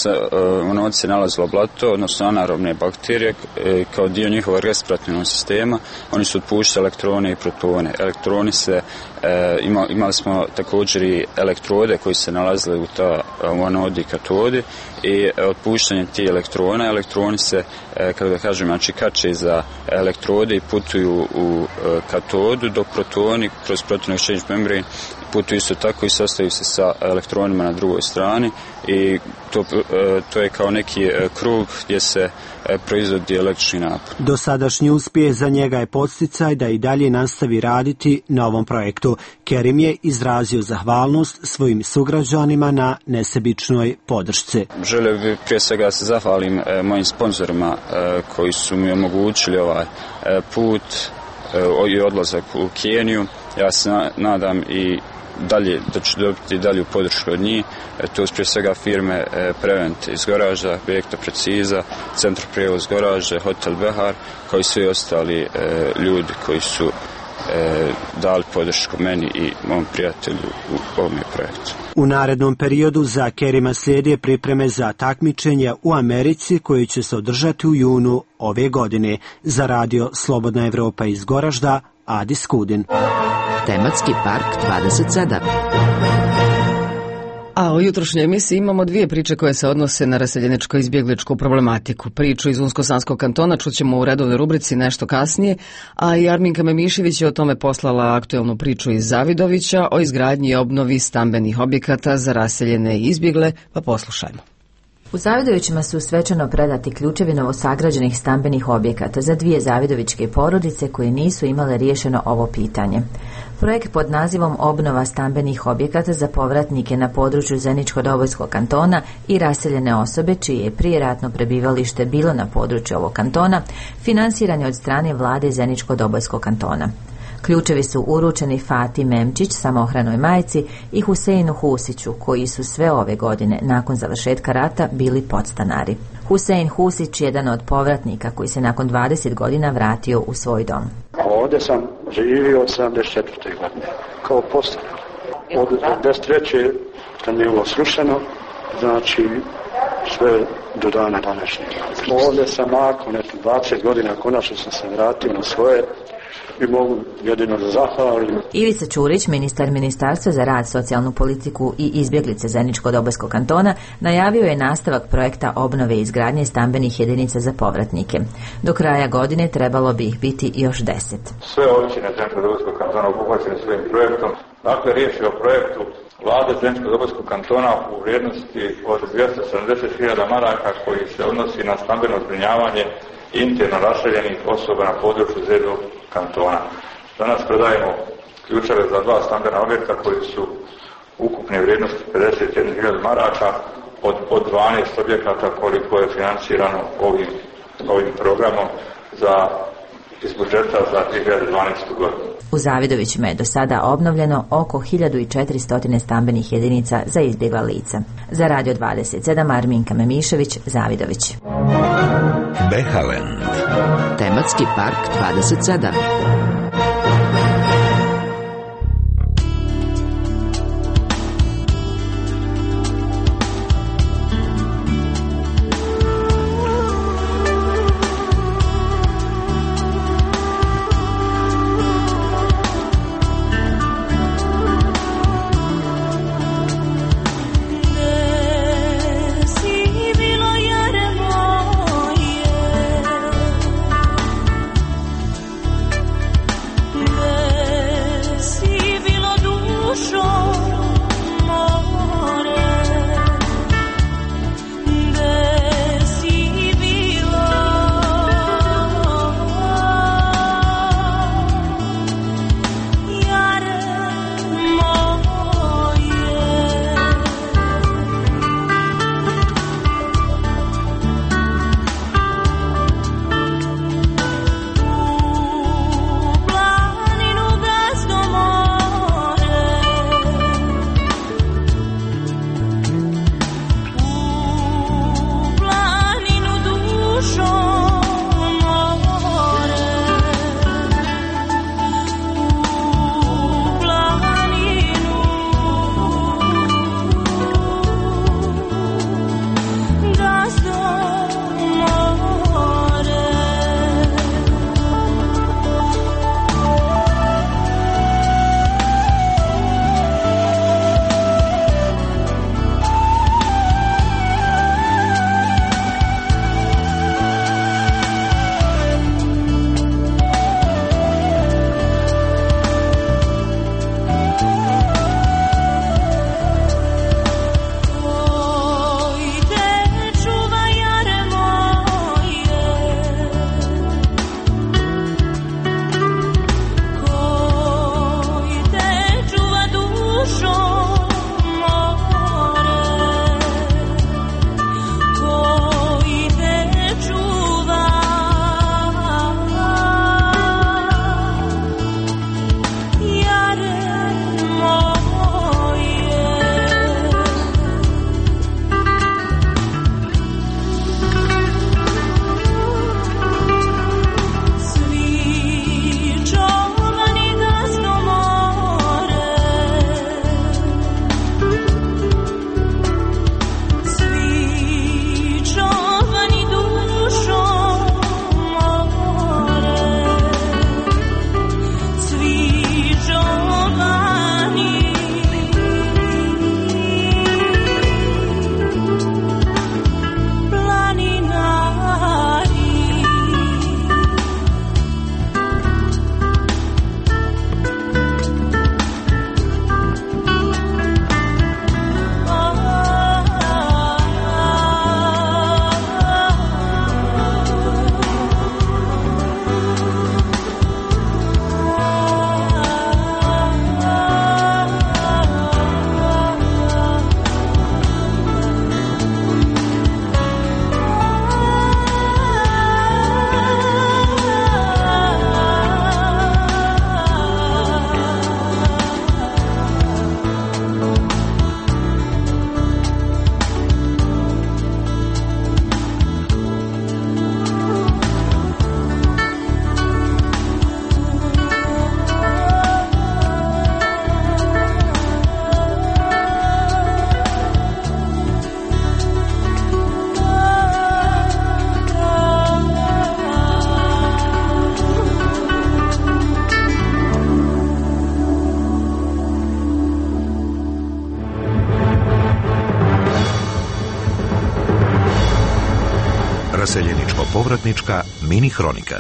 Speaker 28: anodi se nalazilo blato, odnosno anaerobne bakterije. Kao dio njihovog respiratornog sistema oni su otpuštali elektrone i protone. Elektroni se, imali smo također i elektrode koji se nalazili u anodi i katodi, i otpuštanje tih elektrona. Elektroni se, kako da kažem, znači kače za elektrode i putuju u katodu, dok protoni kroz proton exchange membrane putuju isto tako i sastaju se sa elektronima na drugoj strani, i to je kao neki krug gdje se proizvodi električni napon.
Speaker 27: Dosadašnji uspjeh za njega je podsticaj da i dalje nastavi raditi na ovom projektu. Kerim je izrazio zahvalnost svojim sugrađanima na nesebičnoj podršci.
Speaker 28: Želio bih prije svega da se zahvalim mojim sponzorima koji su mi omogućili ovaj put i odlazak u Keniju. Ja se nadam i dalje da ću dobiti dalju podršku od njih. To su prije svega firme Prevent iz Goražda, Vektor Preciza, Centar prijevoz Goražde, Hotel Behar, kao i svi ostali ljudi koji su dali podršku meni i mom prijatelju u ovom projektu.
Speaker 27: U narednom periodu za Kerima slijede pripreme za takmičenja u Americi koji će se održati u junu ove godine. Za radio Slobodna Evropa iz Goražda, Adi Skudin.
Speaker 18: Tematski park 27.
Speaker 1: A u jutrošnjoj emisiji imamo dvije priče koje se odnose na raseljeničko-izbjegličku problematiku. Priču iz Unsko-Sanskog kantona čućemo u redovnoj rubrici nešto kasnije, a i Arminka Memišević je o tome poslala aktuelnu priču iz Zavidovića o izgradnji i obnovi stambenih objekata za raseljene i izbjegle, pa poslušajmo.
Speaker 4: U Zavidovićima su svečano predati ključevi novosagrađenih stambenih objekata za dvije zavidovićke porodice koje nisu imale riješeno ovo pitanje. Projekt pod nazivom Obnova stambenih objekata za povratnike na području Zeničko-Dobojskog kantona i raseljene osobe čije je prijeratno prebivalište bilo na području ovog kantona, finansiran je od strane vlade Zeničko-Dobojskog kantona. Ključevi su uručeni Fati Memčić, samohranoj majci, i Huseinu Husiću, koji su sve ove godine, nakon završetka rata, bili podstanari. Husein Husić je jedan od povratnika koji se nakon 20 godina vratio u svoj dom.
Speaker 6: Ovdje sam živio od 74. godine, kao podstanar. Od 93. kad mi je bilo srušeno, znači sve do dana današnjeg. Ovdje sam nakon 20 godina konačno sam se vratio na svoje i mogu jedino da zahvalim.
Speaker 4: Ivica Ćurić, ministar Ministarstva za rad, socijalnu politiku i izbjeglice Zeničko-Dobojskog kantona, najavio je nastavak projekta obnove i izgradnje stambenih jedinica za povratnike. Do kraja godine trebalo bi ih biti još 10.
Speaker 7: Sve općine Zeničko-Dobojskog kantona obuhvaćene svojim projektom. Dakle, riječ je o projektu vlade Zeničko-Dobojskog kantona u vrijednosti od 270.000 maraka koji se odnosi na stambeno zbrinjavanje interno raseljenih osoba na području ZDO kantona. Danas predajemo ključeve za dva stambena objekta koji su ukupne vrijednosti 51.000 maraka od 12 objekata koliko je financirano ovim programom iz budžeta za 2012. godinu.
Speaker 4: U Zavidovićima je do sada obnovljeno oko 1400 stambenih jedinica za izbjegla lica. Za Radio 27 Arminka Memišević, Zavidović.
Speaker 18: Behaland. Tematski park 27.
Speaker 8: Dubrovačko-povratnička mini hronika.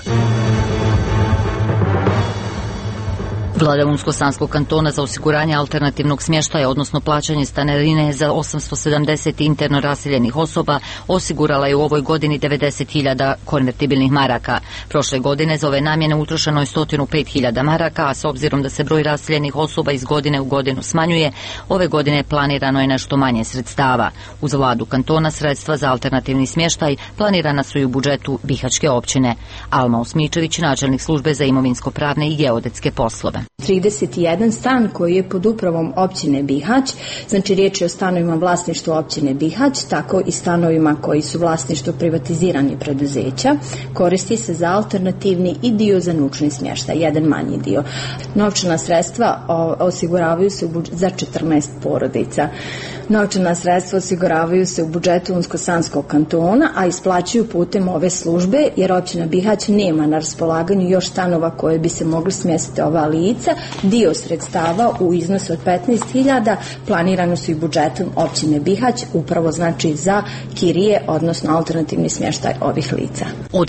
Speaker 10: Vlada Unsko-Sanskog kantona za osiguranje alternativnog smještaja, odnosno plaćanje stanarine za 870 interno raseljenih osoba, osigurala je u ovoj godini 90.000 konvertibilnih maraka. Prošle godine za ove namjene utrošeno je 105.000 maraka, a s obzirom da se broj raseljenih osoba iz godine u godinu smanjuje, ove godine planirano je nešto manje sredstava. Uz vladu kantona sredstva za alternativni smještaj planirana su i u budžetu Bihaćke općine. Alma Osmičević, načelnik službe za imovinsko-pravne i geodetske poslove.
Speaker 11: 31 stan koji je pod upravom općine Bihać, znači riječ je o stanovima vlasništva općine Bihać, tako i stanovima koji su vlasništvo privatiziranih preduzeća, koristi se za alternativni i dio za nučni smještaj, jedan manji dio. Novčana sredstva osiguravaju se za 14 porodica. Novčana sredstva osiguravaju se u budžetu Unsko-Sanskog kantona, a isplaćuju putem ove službe, jer općina Bihać nema na raspolaganju još stanova koje bi se mogli smjestiti ova lica. Dio sredstava u iznosu od 15.000 planirano su i budžetom općine Bihać, upravo znači za kirije, odnosno alternativni smještaj ovih lica.
Speaker 10: Od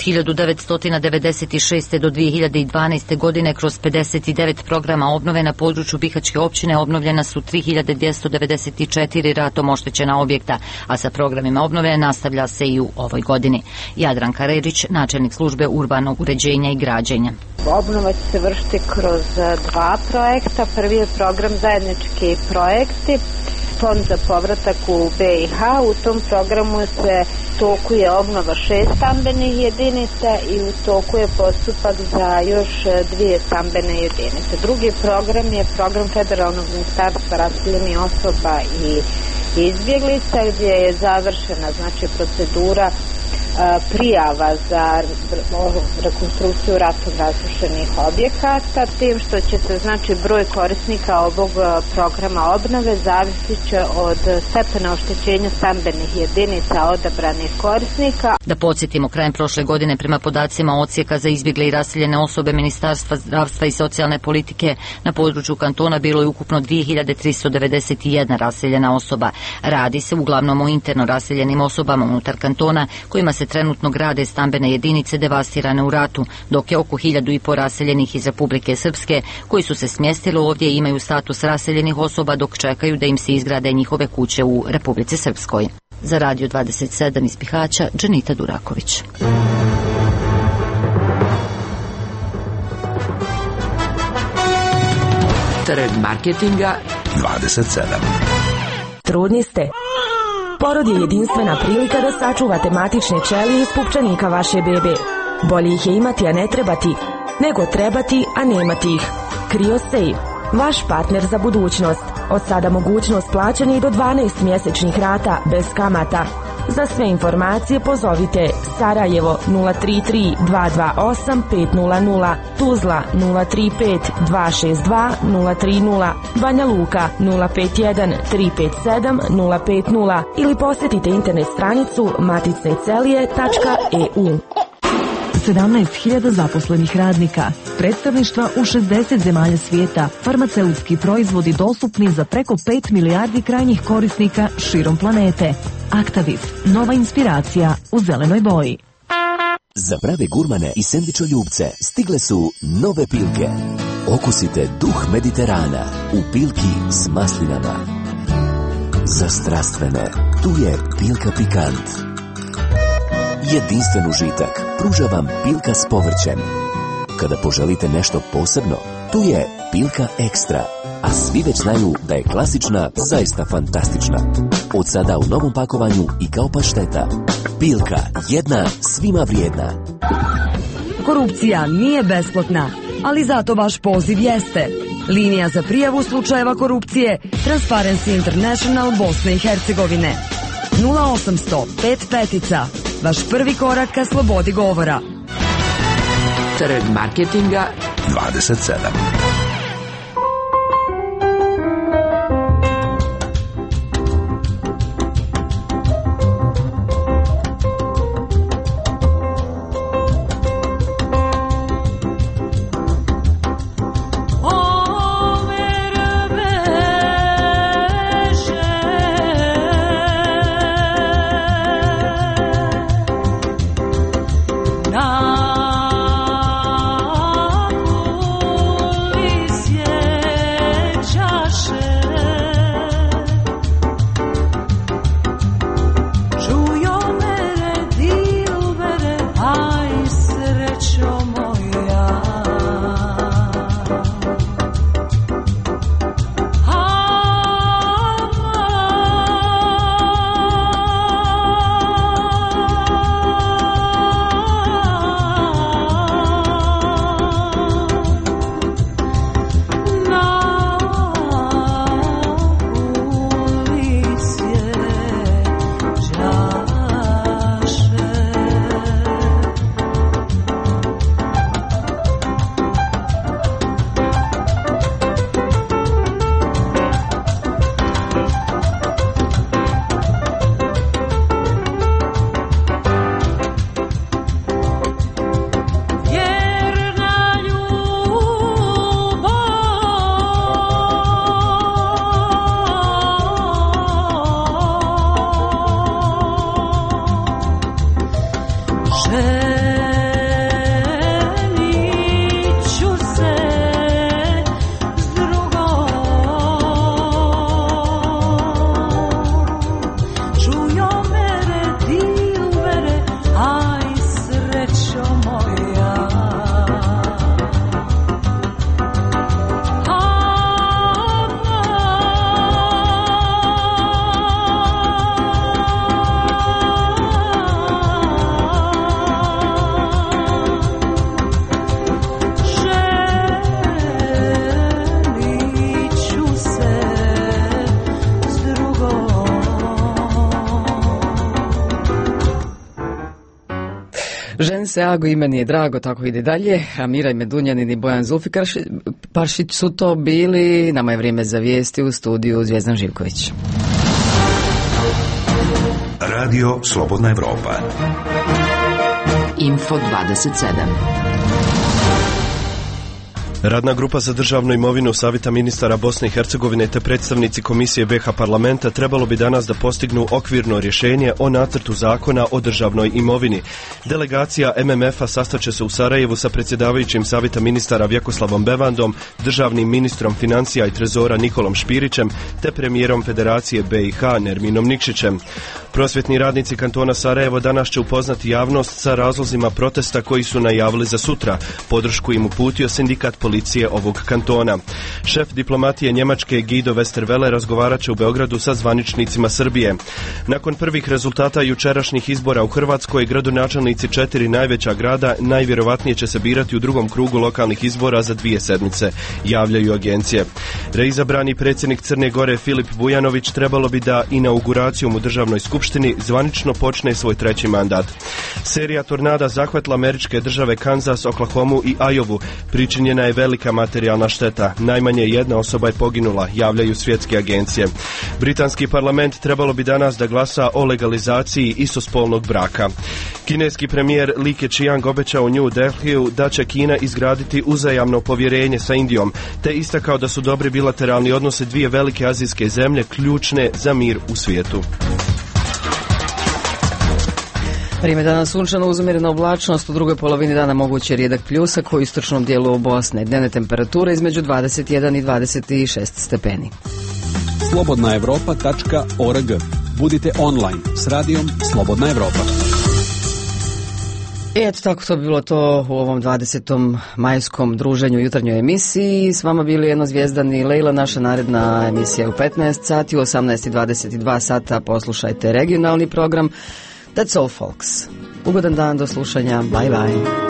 Speaker 10: 1996. do 2012. godine kroz 59 programa obnove na području Bihaćke općine obnovljena su 3294 ratom oštećena objekta, a sa programima obnove nastavlja se i u ovoj godini. Jadranka Ređić, načelnik službe urbanog uređenja i građenja.
Speaker 13: Obnova će se vršiti kroz dva projekta. Prvi je program zajednički projekti, Fond za povratak u BiH. U tom programu se toku je obnova 6 stambenih jedinica i u toku je postupak za još 2 stambene jedinice. Drugi program je program Federalnog ministarstva raseljenih osoba i izbjeglica, gdje je završena znači procedura prijava za rekonstrukciju ratom razrušenih objekata, tim što će se znači broj korisnika ovog programa obnove zavisit će od stepena oštećenja stambenih jedinica odabranih korisnika.
Speaker 10: Da podsjetimo, krajem prošle godine prema podacima Odsjeka za izbjegle i raseljene osobe Ministarstva zdravstva i socijalne politike na području kantona bilo je ukupno 2391 raseljena osoba. Radi se uglavnom o interno raseljenim osobama unutar kantona kojima se trenutno grade stambene jedinice devastirane u ratu, dok je oko 1.500 raseljenih iz Republike Srpske koji su se smjestili ovdje i imaju status raseljenih osoba dok čekaju da im se izgrade njihove kuće u Republici Srpskoj. Za Radio 27 iz Bihaća, Dženita Duraković.
Speaker 18: Trend marketinga
Speaker 8: 27.
Speaker 21: Trudni ste? Porod je jedinstvena prilika da sačuvate matične ćelije iz pupčanika vaše bebe. Bolje ih je imati, a ne trebati, nego trebati, a nemati ih. CryoSafe, vaš partner za budućnost. Od sada mogućnost plaćanja i do 12 mjesečnih rata bez kamata. Za sve informacije pozovite Sarajevo 033 228 500, Tuzla 035 262 030, Banja Luka 051 357 050 ili posjetite internet stranicu maticnecelije.eu.
Speaker 22: 17.000 zaposlenih radnika, predstavništva u 60 zemalja svijeta, farmaceutski proizvodi dostupni za preko 5 milijardi krajnjih korisnika širom planete. Actavis, nova inspiracija u zelenoj boji.
Speaker 23: Za prave gurmane i sendvičoljubce stigle su nove Pilke. Okusite duh Mediterana u Pilki s maslinama. Za strastvene, tu je Pilka Pikant. Jedinstven užitak pruža vam Pilka s povrćem. Kada poželite nešto posebno, tu je Pilka Ekstra. A svi već znaju da je klasična zaista fantastična. Od sada u novom pakovanju i kao pašteta. Pilka, jedna svima vrijedna.
Speaker 24: Korupcija nije besplatna, ali zato vaš poziv jeste. Linija za prijavu slučajeva korupcije Transparency International Bosne i Hercegovine. 0800 55, vaš prvi korak ka slobodi govora.
Speaker 18: Trend marketinga
Speaker 8: 27.
Speaker 1: Se Ago, ime nije drago, tako ide dalje. Miraj Medunjanin i Bojan Paršić su to bili. Nama je vrijeme za vijesti u studiju Zvjezdan Živković.
Speaker 8: Radio Slobodna Evropa.
Speaker 18: Info 27.
Speaker 2: Radna grupa za državnu imovinu Savjeta ministara Bosne i Hercegovine te predstavnici Komisije BiH parlamenta trebalo bi danas da postignu okvirno rješenje o nacrtu zakona o državnoj imovini. Delegacija MMF-a sastaće se u Sarajevu sa predsjedavajućim Savjeta ministara Vjekoslavom Bevandom, državnim ministrom financija i trezora Nikolom Špirićem te premijerom Federacije BiH Nerminom Nikšićem. Prosvjetni radnici kantona Sarajevo danas će upoznati javnost sa razlozima protesta koji su najavili za sutra. Podršku im uputio sindikat policije ovog kantona. Šef diplomatije Njemačke Guido Westerwelle razgovarat će u Beogradu sa zvaničnicima Srbije. Nakon prvih rezultata jučerašnjih izbora u Hrvatskoj, gradonačelnici 4 najveća grada najvjerovatnije će se birati u drugom krugu lokalnih izbora za 2 sedmice, javljaju agencije. Reizabrani predsjednik Crne Gore Filip Bujanović trebalo bi da inauguracijom u državnoj skupštini zvanično počne svoj 3. mandat. Serija tornada zahvatila američke države Kansas, Oklahomu i Ajovu. Pričinjena je velika materijalna šteta. Najmanje 1 osoba je poginula, javljaju svjetske agencije. Britanski parlament trebalo bi danas da glasa o legalizaciji istospolnog braka. Kineski premijer Li Keqiang obećao u New Delhiju da će Kina izgraditi uzajamno povjerenje sa Indijom, te istakao da su dobri bilateralni odnosi dvije velike azijske zemlje ključne za mir u svijetu.
Speaker 1: Vrijeme danas sunčano uz umjerenu oblačnost, u drugoj polovini dana moguće rijedak pljusak u istočnom dijelu Bosne. Dnevne temperature između 21 i 26 stepeni.
Speaker 3: slobodnaevropa.org. Budite online s radijom Slobodna Evropa.
Speaker 1: Eto, tako to bi bilo to u ovom 20. majskom druženju jutarnjoj emisiji. S vama bili Eno, Zvjezdan i Lejla. Naša naredna emisija u 15 sati, u 18:22 sata poslušajte regionalni program That's All Folks. Ugodan dan, do slušanja, bye bye.